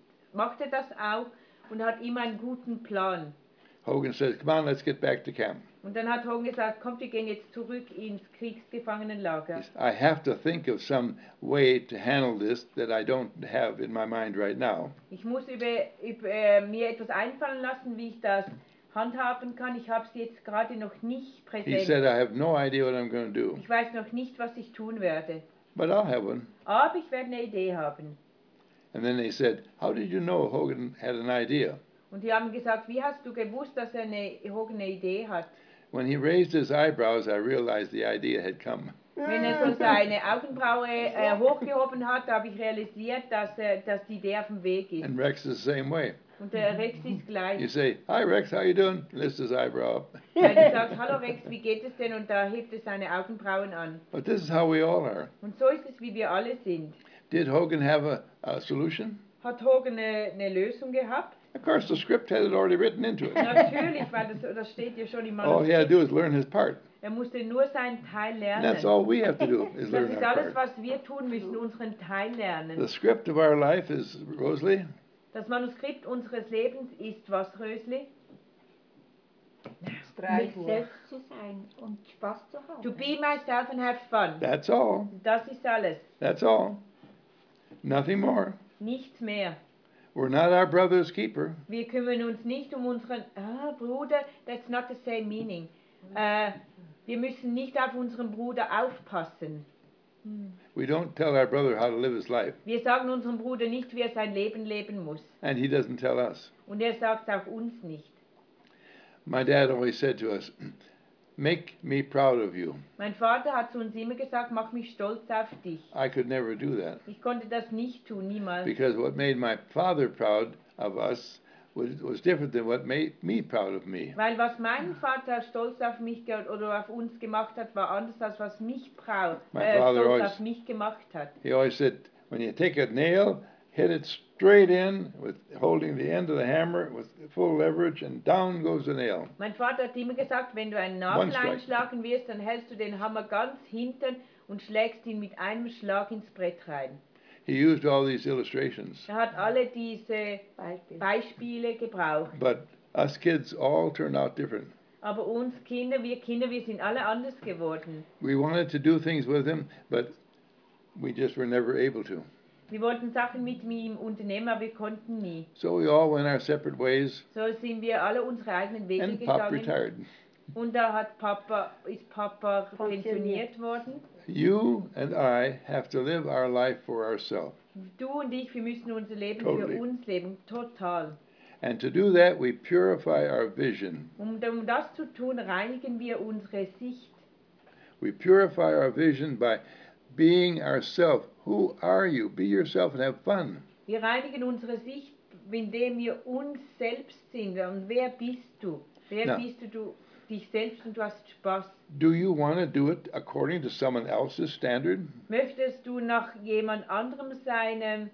das auch und hat immer einen guten Plan. Hogan says, come on, let's get back to camp. Und dann hat Hogan gesagt, kommt, wir gehen jetzt zurück ins Kriegsgefangenenlager. I have to think of some way to handle this that I don't have in my mind right now. Ich muss mir etwas einfallen lassen, wie ich das handhaben kann. Ich habe es jetzt gerade noch nicht He präsent. said, I have no idea what I'm going to do, Ich weiß noch nicht, was ich tun werde. but I'll have one. Aber ich werde eine Idee haben. And then they said, how did you know Hogan had an idea? Und die haben gesagt, wie hast du gewusst, dass Hogan eine Idee hat? When he raised his eyebrows, I realized the idea had come. Wenn er so seine Augenbraue hochgehoben hat, habe ich realisiert, dass die Idee auf dem Weg ist. And Rex is the same way. Und der Rex ist You gleich. say, hi Rex, how you doing? Lifts his eyebrow up. Wenn er sagt, hallo Rex, wie geht es denn? Und da hebt er seine Augenbrauen an. But this is how we all are. Und so ist es, wie wir alle sind. Did Hogan have a solution? Hat Hogan eine Lösung gehabt? Of course, the script had it already written into it. Natürlich, weil das steht ja schon im All he had to do is learn his part. Er musste nur seinen Teil And lernen. that's all we have to do is Das learn ist our alles, part. was wir tun müssen, unseren Teil lernen. The script of our life is, Rosalie, Das Manuskript unseres Lebens ist was, Rösli? Mich selbst zu sein und Spaß zu haben. To be myself and have fun. that's all. Das ist alles. That's all. Nothing more. Nichts mehr. We're not our brother's keeper. Wir kümmern uns nicht um unseren Bruder. That's not the same meaning. Wir müssen nicht auf unseren Bruder aufpassen. We don't tell our brother how to live his life, Wir sagen unserem Bruder nicht, wie er sein Leben leben muss. and he doesn't tell us. Und er sagt es auch uns nicht. My dad always said to us, make me proud of you. Mein Vater hat zu uns immer gesagt, mach mich stolz auf dich. I could never do that, Ich konnte das nicht tun, niemals. because what made my father proud of us was different than what made me proud of me. Weil was mein Vater stolz auf mich oder auf uns gemacht hat, war anders als was mich My father stolz always- auf mich gemacht hat. He always said, when you take a nail, hit it straight in with holding the end of the hammer with full leverage, and down goes the nail. Mein Vater hat immer gesagt, wenn du einen One Nagel strike. einschlagen wirst, dann hältst du den Hammer ganz hinten und schlägst ihn mit einem Schlag ins Brett rein. He used all these illustrations, Er hat alle diese Beispiel. Beispiele gebraucht. but us kids all turned out different. Aber uns Kinder, wir sind alle anders geworden. We wanted to do things with him, but we just were never able to. Wir wollten Sachen mit ihm unternehmen, aber wir konnten nie. So we all went our separate ways, So sind wir alle unsere eigenen Wege and Pop gegangen. retired. Und da ist Papa pensioniert worden. You and I have to live our life for ourselves. Du und ich, wir müssen unser Leben Totally. für uns leben, total. And to do that, we purify our vision. Um das zu tun, reinigen wir unsere Sicht. We purify our vision by being ourselves. Who are you? Be yourself and have fun. Wir reinigen unsere Sicht, indem wir uns selbst sind. Und wer bist du? Wer Ja. bist du? Dich selbst und du hast Spaß. Do you want to do it according to someone else's standard? Möchtest du nach jemand anderem seine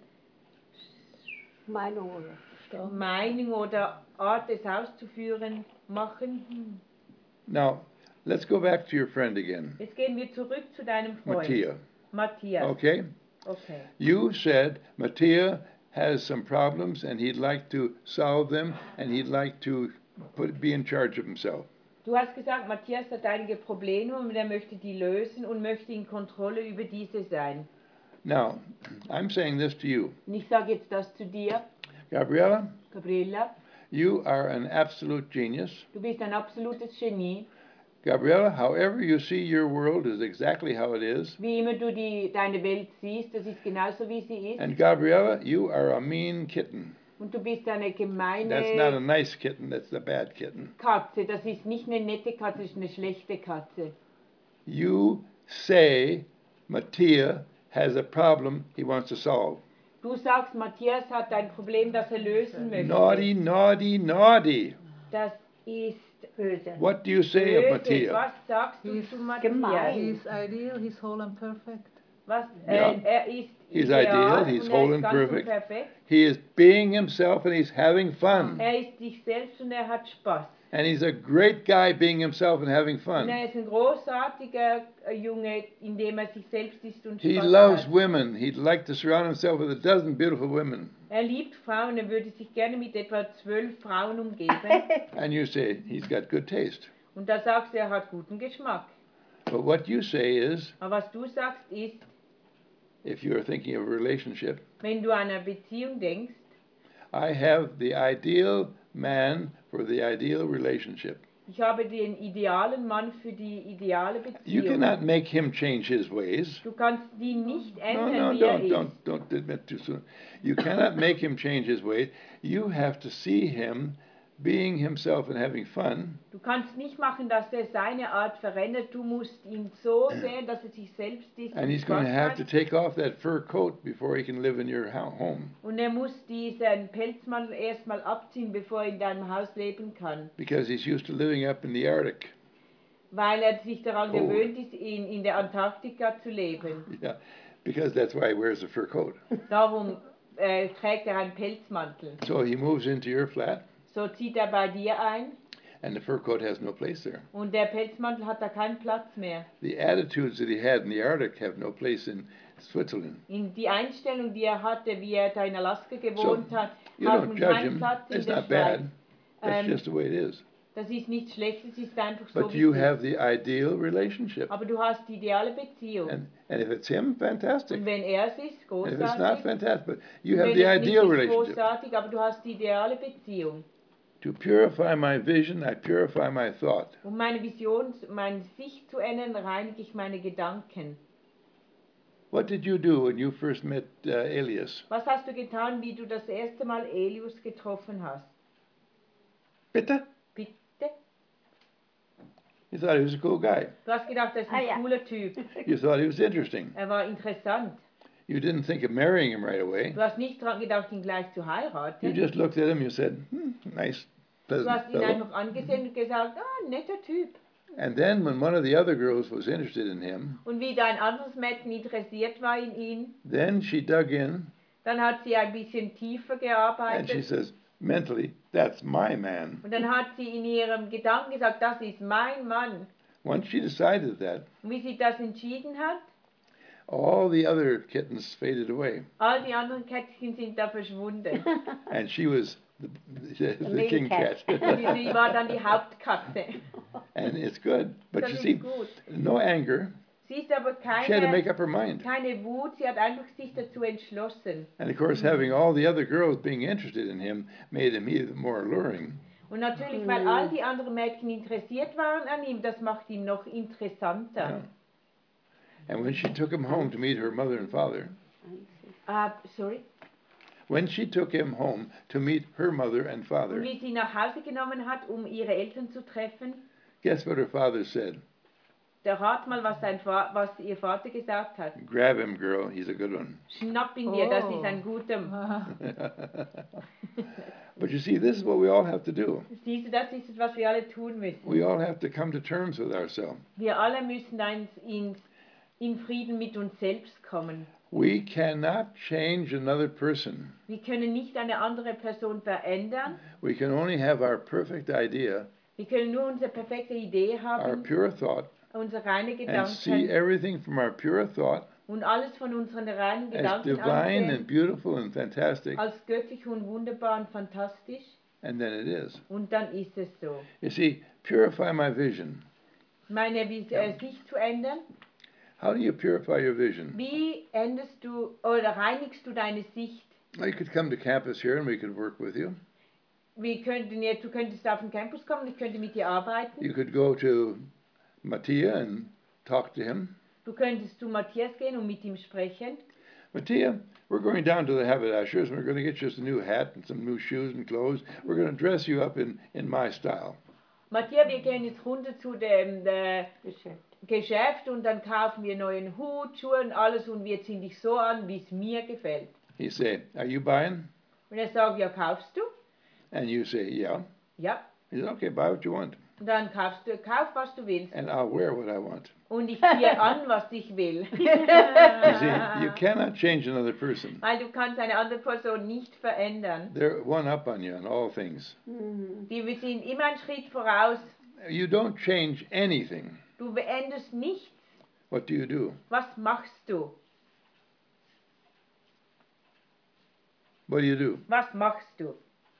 Meinung oder Standard. Meinung oder Art, es auszuführen, machen? Now, let's go back to your friend again, Jetzt gehen wir zurück zu deinem Freund. Mattia. Matthias. Okay? Okay. You said Mattia has some problems and he'd like to solve them and he'd like to be in charge of himself. Du hast gesagt, Matthias hat einige Probleme und er möchte die lösen und möchte in Kontrolle über diese sein. Now, I'm saying this to you. Und ich sage jetzt das zu dir, Gabriella, Gabriela, you are an absolute genius. du bist ein absolutes Genie. Gabriella, however you see your world is exactly how it is. Wie immer du deine Welt siehst, das ist genauso wie sie ist. And Gabriella, you are a mean kitten. Und du bist eine gemeine That's not a nice kitten, that's a bad kitten. Katze. Das ist nicht eine nette Katze, das ist eine schlechte Katze. You say Mattia has a problem he wants to solve. Du sagst, Matthias hat ein Problem, das er lösen möchte. Naughty, naughty, naughty. Das ist Böse. What do you say of böse. Mattia? Was sagst du He's zu Matthias? gemein. He's ideal, he's whole and perfect. Was, Ja. er ist He's ideal, ideal, he's und er whole ist and ganz und perfect. perfekt. He is being himself and he's having fun. Er ist sich selbst und er hat Spaß. And he's a great guy being himself and having Und fun. er ist ein großartiger Junge, indem er sich selbst ist und He Spaß loves hat. women. He'd like to surround himself with a dozen beautiful women. Er liebt Frauen, er würde sich gerne mit etwa 12 Frauen umgeben. And you say he's got good taste. Und da sagst du, er hat guten Geschmack. But what you say is, Aber was du sagst ist, if you're thinking of a relationship, wenn du an eine Beziehung denkst, I have the ideal man for the ideal relationship. ich habe den idealen Mann für die ideale You Beziehung. cannot make him change his ways. Du kannst die nicht No, ändern, no, wie er don't ist. admit too soon. You cannot make him change his ways. You have to see him being himself and having fun. Du kannst nicht machen, dass er seine Art verändert. Du musst ihn so sehen, dass er sich selbst ist. And und he's going to Spaß have hat. to take off that fur coat before he can live in your home. Und er muss diesen Pelzmantel erstmal abziehen, bevor er in deinem Haus leben kann. Because he's used to living up in the Arctic. Weil er sich daran Oh. gewöhnt ist, in der Antarktika zu leben. Yeah, because that's why he wears a fur coat. Darum trägt er einen Pelzmantel. So he moves into your flat, So zieht er bei dir ein and the fur coat has no place there. und der Pelzmantel hat da keinen Platz mehr. The attitudes that he had in the Arctic have no place in Switzerland. In die Einstellung, die er hatte, wie er da in Alaska gewohnt hat, You haben don't judge keinen him. Platz in It's der not Schweiz. bad. That's Ähm, just the way it is. Das ist nichts Schlechtes, es ist einfach so, But wie you es have ist. the ideal relationship. Aber du hast die ideale Beziehung. And if it's him, fantastic. Und wenn er es ist, And if it's not, großartig. fantastic. But you Und have wenn the es nicht ideal ist, relationship. großartig, aber du hast die ideale Beziehung. To purify my vision, I purify my thought. Um meine Vision, meine Sicht zu ändern, reinige ich meine Gedanken. What did you do when you first met Elias? Was hast du getan, wie du das erste Mal Elius getroffen hast? Bitte? Bitte? You thought he was a cool guy. Du hast gedacht, das ist ein Ah, ja. cooler Typ. You thought he was interesting. Er war interessant. You didn't think of marrying him right away. Du hast nicht daran gedacht, ihn gleich zu You heiraten. just looked at him, you said, nice, Du pleasant hast ihn fellow. einfach angesehen und gesagt, netter Typ. And then when one of the other girls was interested in him, Und wie da ein anderes Mädchen interessiert war in ihn, then she dug in dann hat sie ein bisschen tiefer and she gearbeitet. says, mentally, that's my man. Und dann hat sie in ihrem Gedanken gesagt, das ist mein Mann. Once she decided that, Und wie sie das entschieden hat, all the other kittens faded away. all die anderen Kätzchen sind da verschwunden. And she was the main king cat. cat. Sie war dann die Hauptkatze. And it's good. But Das you ist see, gut. no anger. Sie ist aber She had to make keine, up her mind. keine Wut, sie hat einfach sich dazu entschlossen. And of course, having all the other girls being interested in him made him even more alluring. Und natürlich, weil all die anderen Mädchen interessiert waren an ihm, das macht ihn noch interessanter. Yeah. And when she took him home to meet her mother and father, Sorry? when she took him home to meet her mother and Und father, wie sie nach Hause genommen hat, um ihre Eltern zu treffen, guess what her father said? da rat mal, was ihr Vater gesagt hat. Grab him, girl, he's a good one. Schnapp ihn dir, das ist ein guter. But you see, this is what we all have to do. Siehst du, das ist es, was wir alle tun müssen. We all have to come to terms with ourselves. Wir alle müssen in Frieden mit uns selbst kommen. We cannot change another person. Wir können nicht eine andere Person verändern. We can only have our perfect idea, Wir können nur unsere perfekte Idee our haben, pure thought, unsere reine and see Gedanken everything from our pure thought und alles von unseren reinen as Gedanken divine ansehen, and beautiful and fantastic, als göttlich und wunderbar und fantastisch. and then it is. Und dann ist es so. You see, purify my vision. Meine Sicht zu ändern. How do you purify your vision? Wie änderst du oder reinigst du deine Sicht? Well, you could come to campus here and we could work with you. Du könntest auf den Campus kommen, ich könnte mit dir arbeiten. You could go to Mattia and talk to him. Du könntest zu Matthias gehen und mit ihm sprechen. Mattia, we're going down to the haberdashers and we're going to get you a new hat and some new shoes and clothes. We're going to dress you up in my style. Matthias, wir gehen jetzt runter zu dem Geschäft. Geschäft und dann kaufen wir neuen Hut, Schuhe und alles und wir ziehen dich so an, wie es mir gefällt. He say, are you buying? Und er sagt, ja, kaufst du? And you say, yeah. Ja. He said, okay, buy what you want. Und dann kauf, was du willst. And I'll wear what I want. Und ich ziehe an, was ich will. You see, you cannot change another person. Weil du kannst eine andere Person nicht verändern. They're one up on you on all things. Wir sind immer einen Schritt voraus. You don't change anything. Du beendest nichts. What do? Was machst du? What do? Was machst du?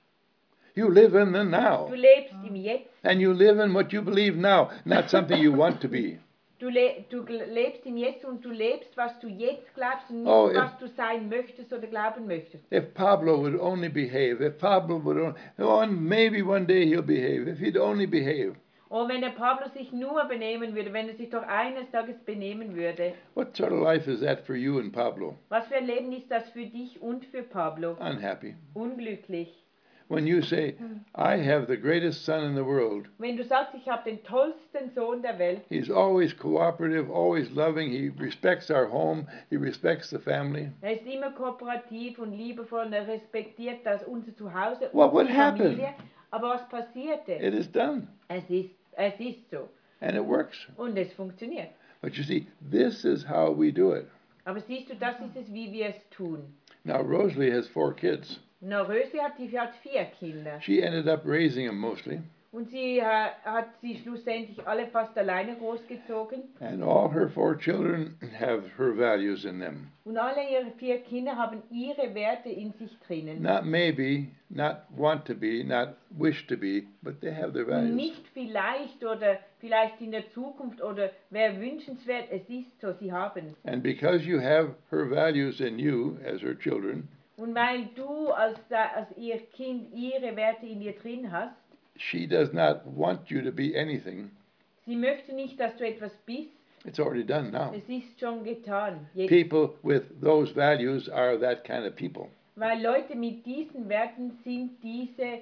You live in the Du now. lebst im Jetzt. And you live in what you believe now, not something you want to be. Du lebst im Jetzt und du lebst, was du jetzt glaubst und nicht, Oh, was du sein möchtest oder glauben möchtest. If Pablo would only behave, if Pablo would only, maybe one day he'll behave, if he'd only behave. Oh, wenn der Pablo sich nur benehmen würde, wenn er sich doch eines Tages benehmen würde. What sort of life is that for you and Pablo? Was für ein Leben ist das für dich und für Pablo? Unhappy. Unglücklich. When you say, I have the greatest son in the world, Wenn du sagst, ich habe den tollsten Sohn der Welt, he's always cooperative, always loving, he respects our home, he respects the family. er ist immer kooperativ und liebevoll und er respektiert das unser Zuhause What und would die happen? Familie. Aber was passierte? It is done, Es ist so. and it works. Und es funktioniert. But you see, this is how we do it. Aber siehst du, das ist es, wie wir es tun. Now, Rosalie has 4 kids. Na, Rösli hat 4 Kinder. She ended up raising them mostly, Und sie hat sie schlussendlich alle fast alleine großgezogen. and all her 4 children have her values in them. Und alle ihre 4 Kinder haben ihre Werte in sich drinnen. Not maybe, not want to be, not wish to be, but they have their values. Nicht vielleicht oder vielleicht in der Zukunft oder wäre wünschenswert, es ist so, sie haben es. And because you have her values in you as her children, Und weil du als ihr Kind ihre Werte in dir drin hast, she does not want you to be anything. sie möchte nicht, dass du etwas bist, It's already done now. es ist schon getan. Jetzt. People with those values are that kind of people. Weil Leute mit diesen Werten sind diese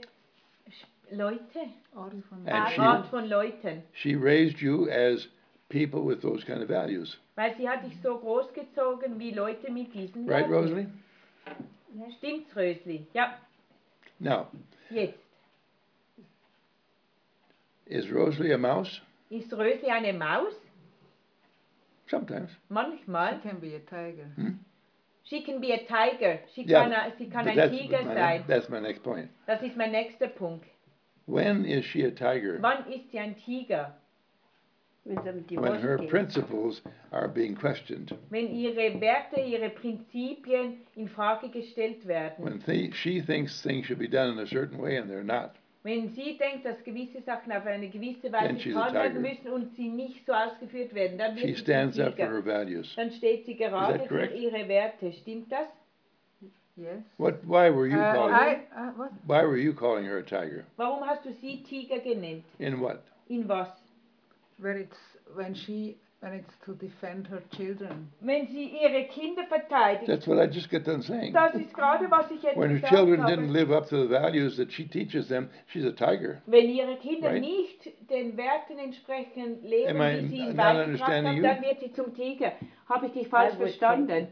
Leute, Ori van And she- Art von Leuten. She raised you as people with those kind of values. Weil sie hat dich so großgezogen wie Leute mit diesen Right, Werten. Rosalie? Stimmt's, Rösli? Ja, Now, jetzt. is Rosalie a mouse? Ist Rösli eine Maus? Sometimes. Manchmal. She can be a tiger. She can be a tiger. Sie Yeah, kann but ein Tiger sein. that's my next point. Das ist mein nächster Punkt. When is she a tiger? Wann ist sie ein Tiger? Wenn es um die When Wurst her geht. principles are being questioned. Wenn ihre Werte, ihre Prinzipien in Frage gestellt werden. When she thinks things should be done in a certain way and they're not. Wenn sie denkt, dass gewisse Sachen auf eine gewisse Then Weise she's a getan werden tiger. müssen und sie nicht so ausgeführt werden, dann She wird sie zum stands up for Tiger. her values. Dann steht sie gerade that für correct? ihre Werte. Stimmt das? Yes. Why were you calling? What? Why were you calling her a tiger? Warum hast du sie Tiger genannt? In what? In was? Where it's when she when it's to defend her children. Wenn sie ihre Kinder verteidigt. That's what I just got done saying. Das ist gerade, was ich jetzt When her gesagt children habe. didn't live up to the values that she teaches them, she's a tiger. Wenn ihre Kinder Right? nicht den Werten entsprechend leben, Am I die sie ihnen not beigebracht understanding haben, you? dann wird sie zum Tiger. Habe ich dich falsch I would verstanden?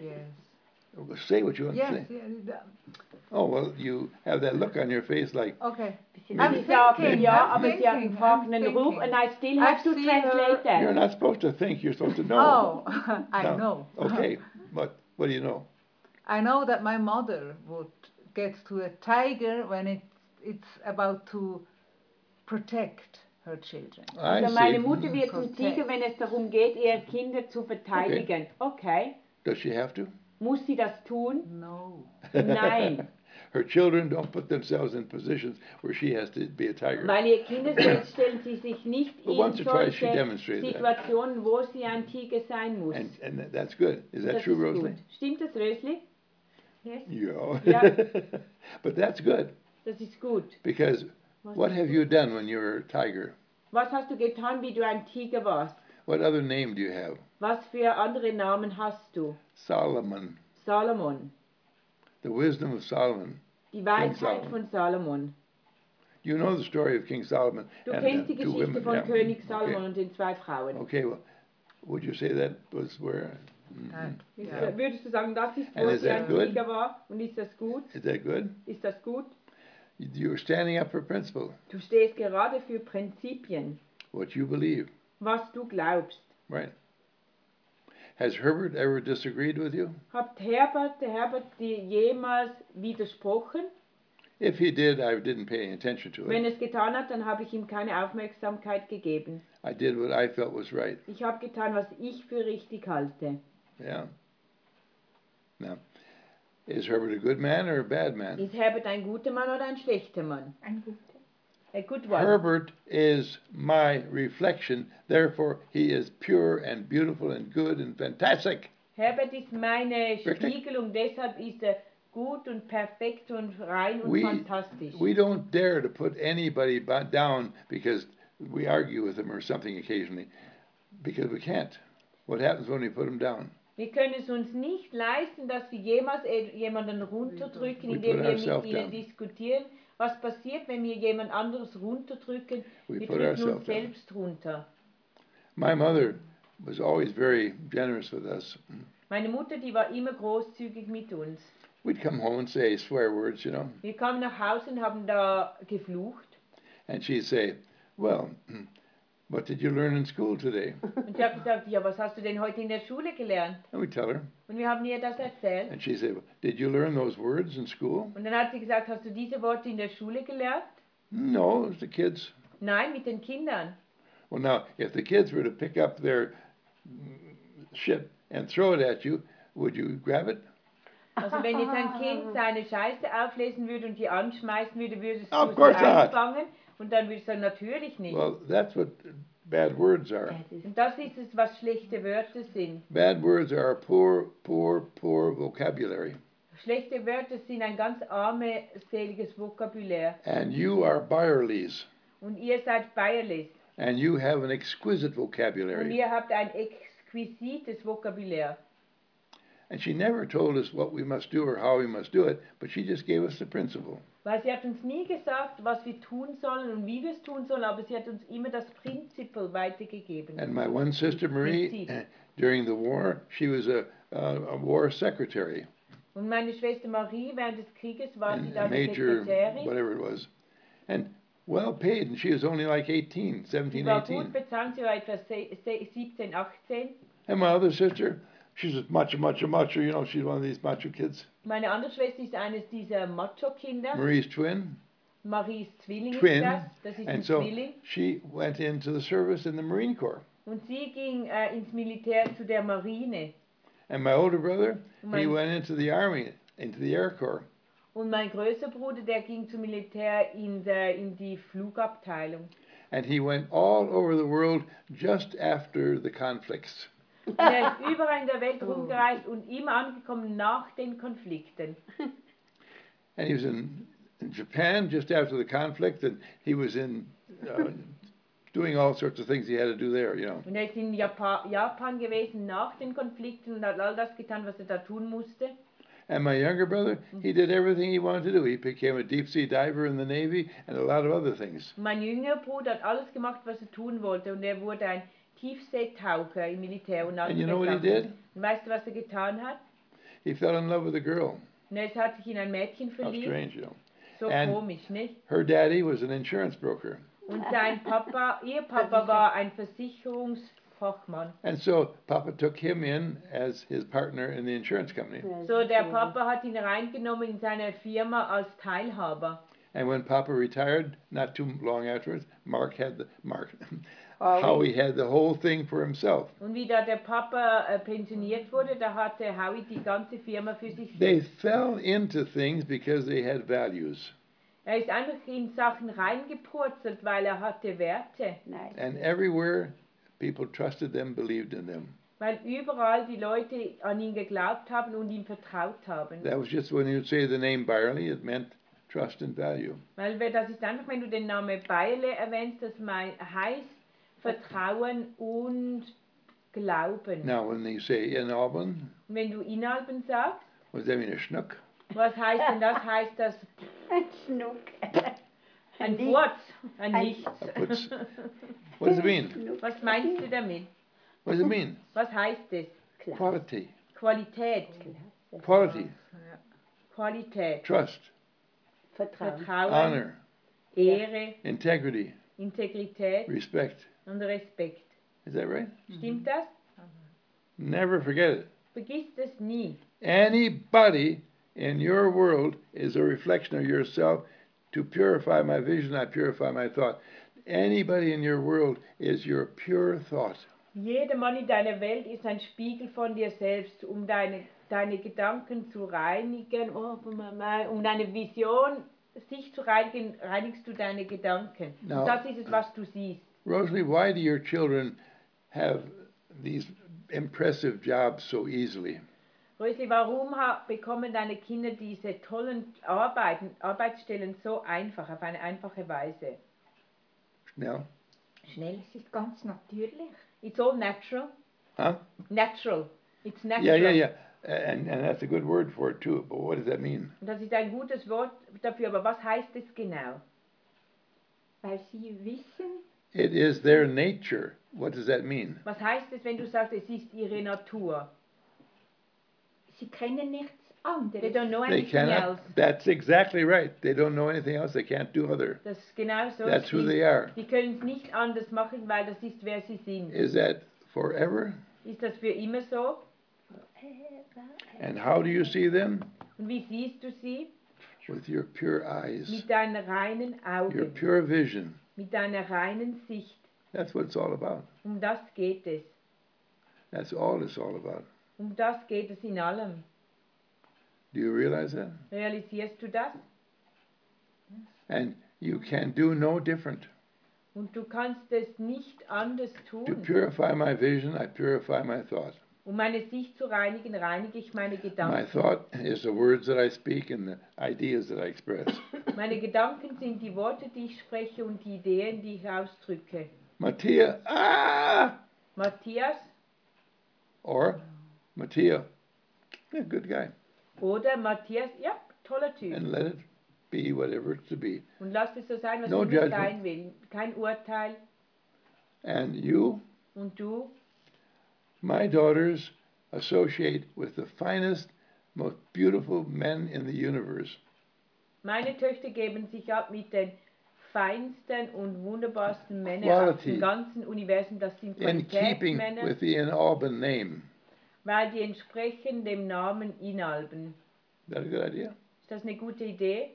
Yes. Say what you want to Yes. say. Yeah. Oh, well, you have that look on your face like, Okay. Sie I'm sagen thinking, ja, I'm aber sie haben thinking, gefragt I'm einen Ruf, thinking. and I still I've have to seen translate you're that. not supposed to think, you're supposed to know. Oh, I No. know. Okay, but what do you know? I know that my mother would get to a tiger when it's about to protect her children. I Also meine see. Mutter wird zum Protect. Tiger, wenn es darum geht, ihre Kinder zu verteidigen. Okay. Does she have to? Muss sie das tun? No. Nein. Her children don't put themselves in positions where she has to be a tiger. Weil ihre Kinder selbst stellen sie sich nicht But in once or twice she solche demonstrated that. Situationen, wo sie ein Tiger sein muss. And that's good. Is that Das true, ist Rosalie? gut. Stimmt das, Rösli? Yes. Yeah. Ja. But that's good, Das ist gut. because what have you done when you were a tiger? Was hast du getan, wie du ein Tiger warst? What other name do you have? Was für andere Namen hast du? Solomon. Salomon. The wisdom of Solomon. Die Weisheit Solomon. von Salomon. You know the story of King Solomon. Du and, kennst die two Geschichte women. von Yeah. König Salomon und den zwei Frauen. Okay, well, would you say that was where? That, Ist, yeah. Würdest du sagen, das ist, And wo is sie that ein good? Tiger war? Und ist das gut? Is that good? Ist das gut? You're standing up for principle, Du stehst gerade für Prinzipien, what you believe, was du glaubst. right? Has Herbert ever disagreed with you? Hat der Herbert dir jemals widersprochen? If he did, I didn't pay any attention to Wenn it. es getan hat, dann habe ich ihm keine Aufmerksamkeit gegeben. I did what I felt was right. Ich habe getan, was ich für richtig halte. Yeah. Now, is Herbert a good man or a bad man? Ist Herbert ein guter Mann oder ein schlechter Mann? Ein guter. A good one. Herbert is my reflection, therefore he is pure and beautiful and good and fantastic. Herbert ist meine Wirklich? Spiegelung, deshalb ist er gut und perfekt und rein und fantastisch. We don't dare to put anybody down because we argue with them or something occasionally, because we can't. What happens when we put them down? Wir können es uns nicht leisten, dass wir jemals jemanden runterdrücken, We indem put wir mit ourselves ihnen down. diskutieren. Was passiert, wenn wir jemand anderes runterdrücken? We Wir put drücken ourselves uns down. selbst runter. My mother was always very generous with us. Meine Mutter, die war immer großzügig mit uns. We'd come home and say swear words, you know, Wir kamen nach Hause und haben da geflucht. and she'd say, well, what did you learn in school today? Und sie hat gesagt, ja, was hast du denn heute in der Schule gelernt? And we'd tell her, Und wir haben ihr das erzählt. and she'd say, did you learn those words in school? Und dann hat sie gesagt, hast du diese Worte in der Schule gelernt? No, it was the kids. Nein, mit den Kindern. Well, now, if the kids were to pick up their shit and throw it at you, would you grab it? Also wenn jetzt ein Kind seine Scheiße auflesen würde und die anschmeißen würde, würdest Of du course sie not. einfangen und dann würdest du sagen, natürlich nicht. Well, that's what bad words are. Und das ist es, was schlechte Wörter sind. Bad words are a poor, poor, poor vocabulary. Schlechte Wörter sind ein ganz armseliges Vokabular. And you are Byerly's. Und ihr seid Bayerlis. And you have an exquisite Und vocabulary. ihr habt ein exquisites Vokabular. And she never told us what we must do or how we must do it, but she just gave us the principle. Weil sie hat uns nie gesagt, was wir tun sollen und wie wir es tun sollen, aber sie hat uns immer das Prinzip weitergegeben. And my one sister, Marie, during the war, she was a war secretary, Und meine Schwester Marie, während des Krieges war sie and da a die major, Sekretärin. whatever it was, and well paid. And she was only like 18, Sie 17, war gut 18. bezahlt, sie war etwa 17, 18. And my other sister, she's a macho, you know, she's one of these macho kids. Meine andere Schwester ist eines dieser Macho-Kinder. Marie's twin. Maries Zwilling Twin. ist das. Das ist ein And so Zwilling. she went into the service in the Marine Corps. Und sie ging ins Militär zu der Marine. And my older brother, he Mein- went into the Army, into the Air Corps. Und mein größer Bruder, der ging zum Militär in die Flugabteilung. And he went all over the world just after the conflicts. Und er ist überall in der Welt rumgereist und immer angekommen nach den Konflikten. And he was in Japan just after the conflict, and he was in doing all sorts of things he had to do there, you know. Und er ist in Japan gewesen nach den Konflikten und hat all das getan, was er da tun musste. And my younger brother, he did everything he wanted to do. He became a deep sea diver in the Navy and a lot of other things. Und mein jüngerer Bruder hat alles gemacht, was er tun wollte und er wurde ein Tiefseetaucher im Militär und And you know andere what he Sachen. did? Und weißt du, was er getan hat? He fell in love with a girl. Und er hat sich in ein Mädchen How verliebt. strange, you know. So And- komisch, nicht? Her daddy was an insurance broker. Und ihr Papa war ein Versicherungsfachmann. And so Papa took him in as his partner in the insurance company. So, der Papa hat ihn reingenommen in seine Firma als Teilhaber. And when Papa retired, not too long afterwards, Howie had the whole thing for himself. Und wie da der Papa pensioniert wurde, da hatte Howie die ganze Firma für sich They selbst. fell into things because they had values. Er ist einfach in Sachen reingepurzelt, weil er hatte Werte. Nice. And everywhere people trusted them, believed in them. Weil überall die Leute an ihn geglaubt haben und ihm vertraut haben. That was just when you'd say the name Byerly, it meant trust and value. Weil das ist einfach, wenn du den Namen Beile erwähnst, das heißt Vertrauen und Glauben. Now, when you say in Auburn, Und wenn du Inalben sagst, what does that mean, a schnook? was heißt denn das? Heißt das Ein Schnuck. ein Nichts. Furz, ein Ein- Nichts. What does it mean? Schnuck. Was meinst du damit? What does it mean? Was heißt es? Klasse. Quality, Qualität, Klasse. quality, Qualität, trust, Vertrauen. Vertrauen, honor, Ehre, integrity, Integrität respect. und Respekt. Is that right? Stimmt das? Never forget it. Vergiss das nie. Anybody in your world is a reflection of yourself. To purify my vision, I purify my thought. Anybody in your world is your pure thought. Jeder Mann in deiner Welt ist ein Spiegel von dir selbst, um deine Gedanken zu reinigen, um deine Vision sich zu reinigen, reinigst du deine Gedanken. Now- Und das ist es, was du siehst. Rosalie, why do your children have these impressive jobs so easily? Rösli, warum bekommen deine Kinder diese tollen Arbeitsstellen so einfach, auf eine einfache Weise? Now, Schnell. Es ist ganz natürlich. It's all natural. huh? Natural. It's natural. Yeah. And that's a good word for it too. But what does that mean? Und das ist ein gutes Wort dafür, aber was heißt es genau? Weil sie wissen, It is their nature. What does that mean? Was heißt es, wenn du sagst, es ist ihre Natur? sie kennen nichts They anderes. don't know They anything cannot. else. That's exactly right. They don't know anything else. They can't do other. Das ist genau so. That's who they are. Die können es nicht anders machen, weil das ist, wer sie sind. Is that forever? Ist das für immer so? And how do you see them? Und wie siehst du sie? With your pure eyes, Mit deinen reinen your Augen, pure vision. mit deiner reinen Sicht. That's what it's all about. Um das geht es. That's all it's all about. Um das geht es in allem. Do you realize that? Realisierst du das? And you can do no different. Und du kannst es nicht anders To tun. purify my vision, I purify my thought. Um meine Sicht zu reinigen, reinige ich meine My Gedanken. thought is the words that I speak and the ideas that I express. Meine Gedanken sind die Worte, die ich spreche und die Ideen, die ich ausdrücke. Mattia, Matthias or Mattia, yeah, good guy. oder Matthias, ja, toller Typ. And let it be whatever it's to be. Und lass es so sein, was No immer judgment. sein will. Kein Urteil. And you, Und du, my daughters, associate with the finest, most beautiful men in the universe. meine Töchter geben sich ab mit den feinsten und wunderbarsten Männern aus Quality. dem ganzen Universum. Das sind In keeping Qualitätsmänner, with the In Alban name. weil die entsprechen dem Namen Inalben. Is that a good idea? Ist das eine gute Idee?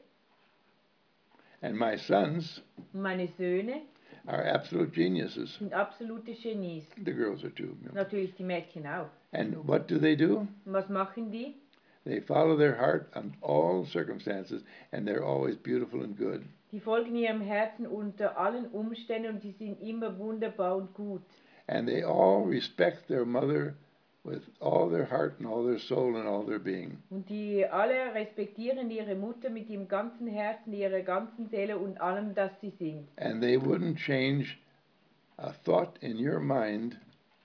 And my sons Und meine Söhne are absolute geniuses. sind absolute Genies. The girls are too. You know. Natürlich die Mädchen auch. And what do they do? Und was machen die? They follow their heart on all circumstances, and they're always beautiful and good. Die folgen ihrem Herzen unter allen Umständen und die sind immer wunderbar und gut. And they all respect their mother with all their heart and all their soul and all their being. Und die alle respektieren ihre Mutter mit ihrem ganzen Herzen, ihrer ganzen Seele und allem, das sie sind. And they wouldn't change a thought in your mind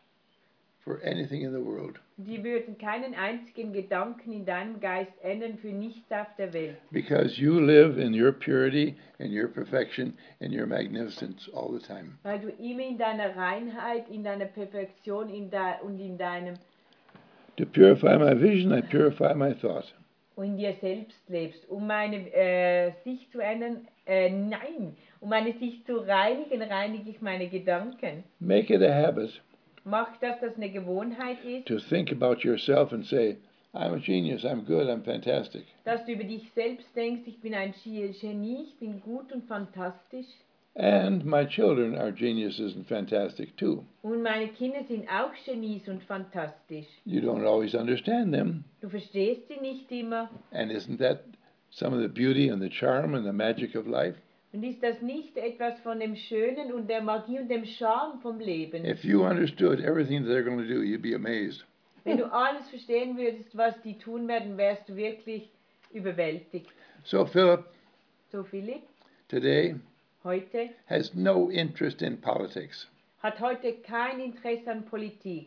for anything in the world. Die würden keinen einzigen Gedanken in deinem Geist ändern für nichts auf der Welt. Because you live in your purity, in your perfection, in your magnificence all the time. Weil du immer in deiner Reinheit, in deiner Perfektion und in deinem To purify my vision, I purify my thought. und in dir selbst lebst. Um meine Sicht zu ändern, nein, um meine Sicht zu reinigen, reinige ich meine Gedanken. Make it a habit Mach, dass das eine Gewohnheit ist, to think about yourself and say, I'm a genius, I'm good, I'm fantastic. dass du über dich selbst denkst, ich bin ein Genie, ich bin gut und fantastisch. And my children are geniuses and fantastic too. Und meine Kinder sind auch Genies und fantastisch. You don't always understand them. Du verstehst sie nicht immer. And isn't that some of the beauty and the charm and the magic of life? Und ist das nicht etwas von dem Schönen und der Magie und dem Charme vom Leben? If you understood everything that they're going to do, you'd be amazed. Wenn du alles verstehen würdest, was die tun werden, wärst du wirklich überwältigt. So Philip, So Philipp, today, heute, has no interest in politics. hat heute kein Interesse an Politik.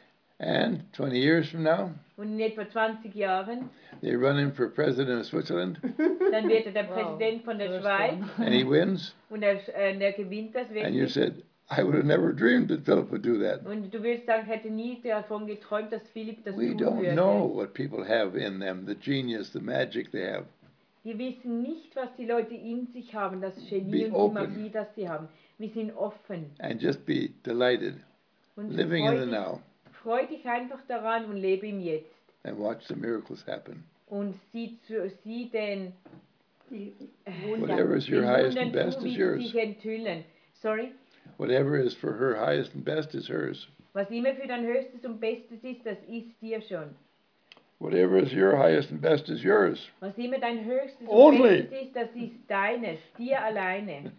And 20 years from now, Und in etwa 20 Jahren, they run him for president of Switzerland, dann wird er der Wow. Präsident von der First Schweiz one. and he wins. und er gewinnt das And you wirklich. said, I would have never dreamed that Philip would do that. Und du würdest sagen, hätte nie davon geträumt, dass Philipp das We tun don't würde. know what people have in them, the genius, the magic they have. Wir wissen nicht, was die Leute in sich haben, das Be Genie und die open. Magie, das sie haben. Wir sind offen. And just be delighted, Und living in the now, freu dich einfach daran und lebe im Jetzt. and watch the miracles happen. Und sieh den Die Whatever is your den highest Wundern and best zu, wie is sie yours. sich enthüllen. Sorry? Whatever is for her highest and best is hers. Was immer für dein Höchstes und Bestes ist, das ist dir schon. Whatever is your highest and best is yours. Was immer dein Höchstes Only. und Bestes ist, das ist deines, dir alleine.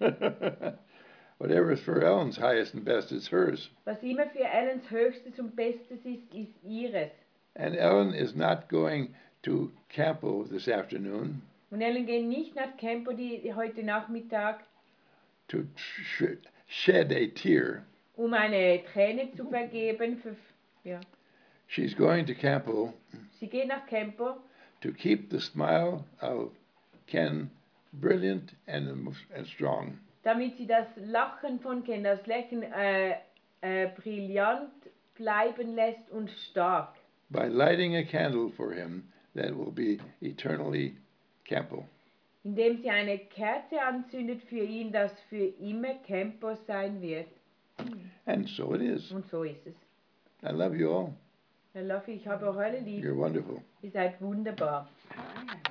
Whatever is for Ellen's highest and best is hers. Was immer für Ellens Höchstes und Bestes ist, ist ihres. And Ellen is not going to Campo this afternoon Und Ellen geht nicht nach Campo heute Nachmittag, to shed a tear. um eine Träne zu vergeben. She's going to Campo Sie geht nach Campo, to keep the smile of Ken brilliant and strong. damit sie das Lachen von Ken, das Lächeln brillant bleiben lässt und stark. By lighting a candle for him that will be eternally Campo. Indem sie eine Kerze anzündet für ihn, das für immer Campo sein wird. And so it is. Und so ist es. I love you all. Herr Laffi, ich habe euch alle lieb. You're wonderful. Ihr seid wunderbar. Amen.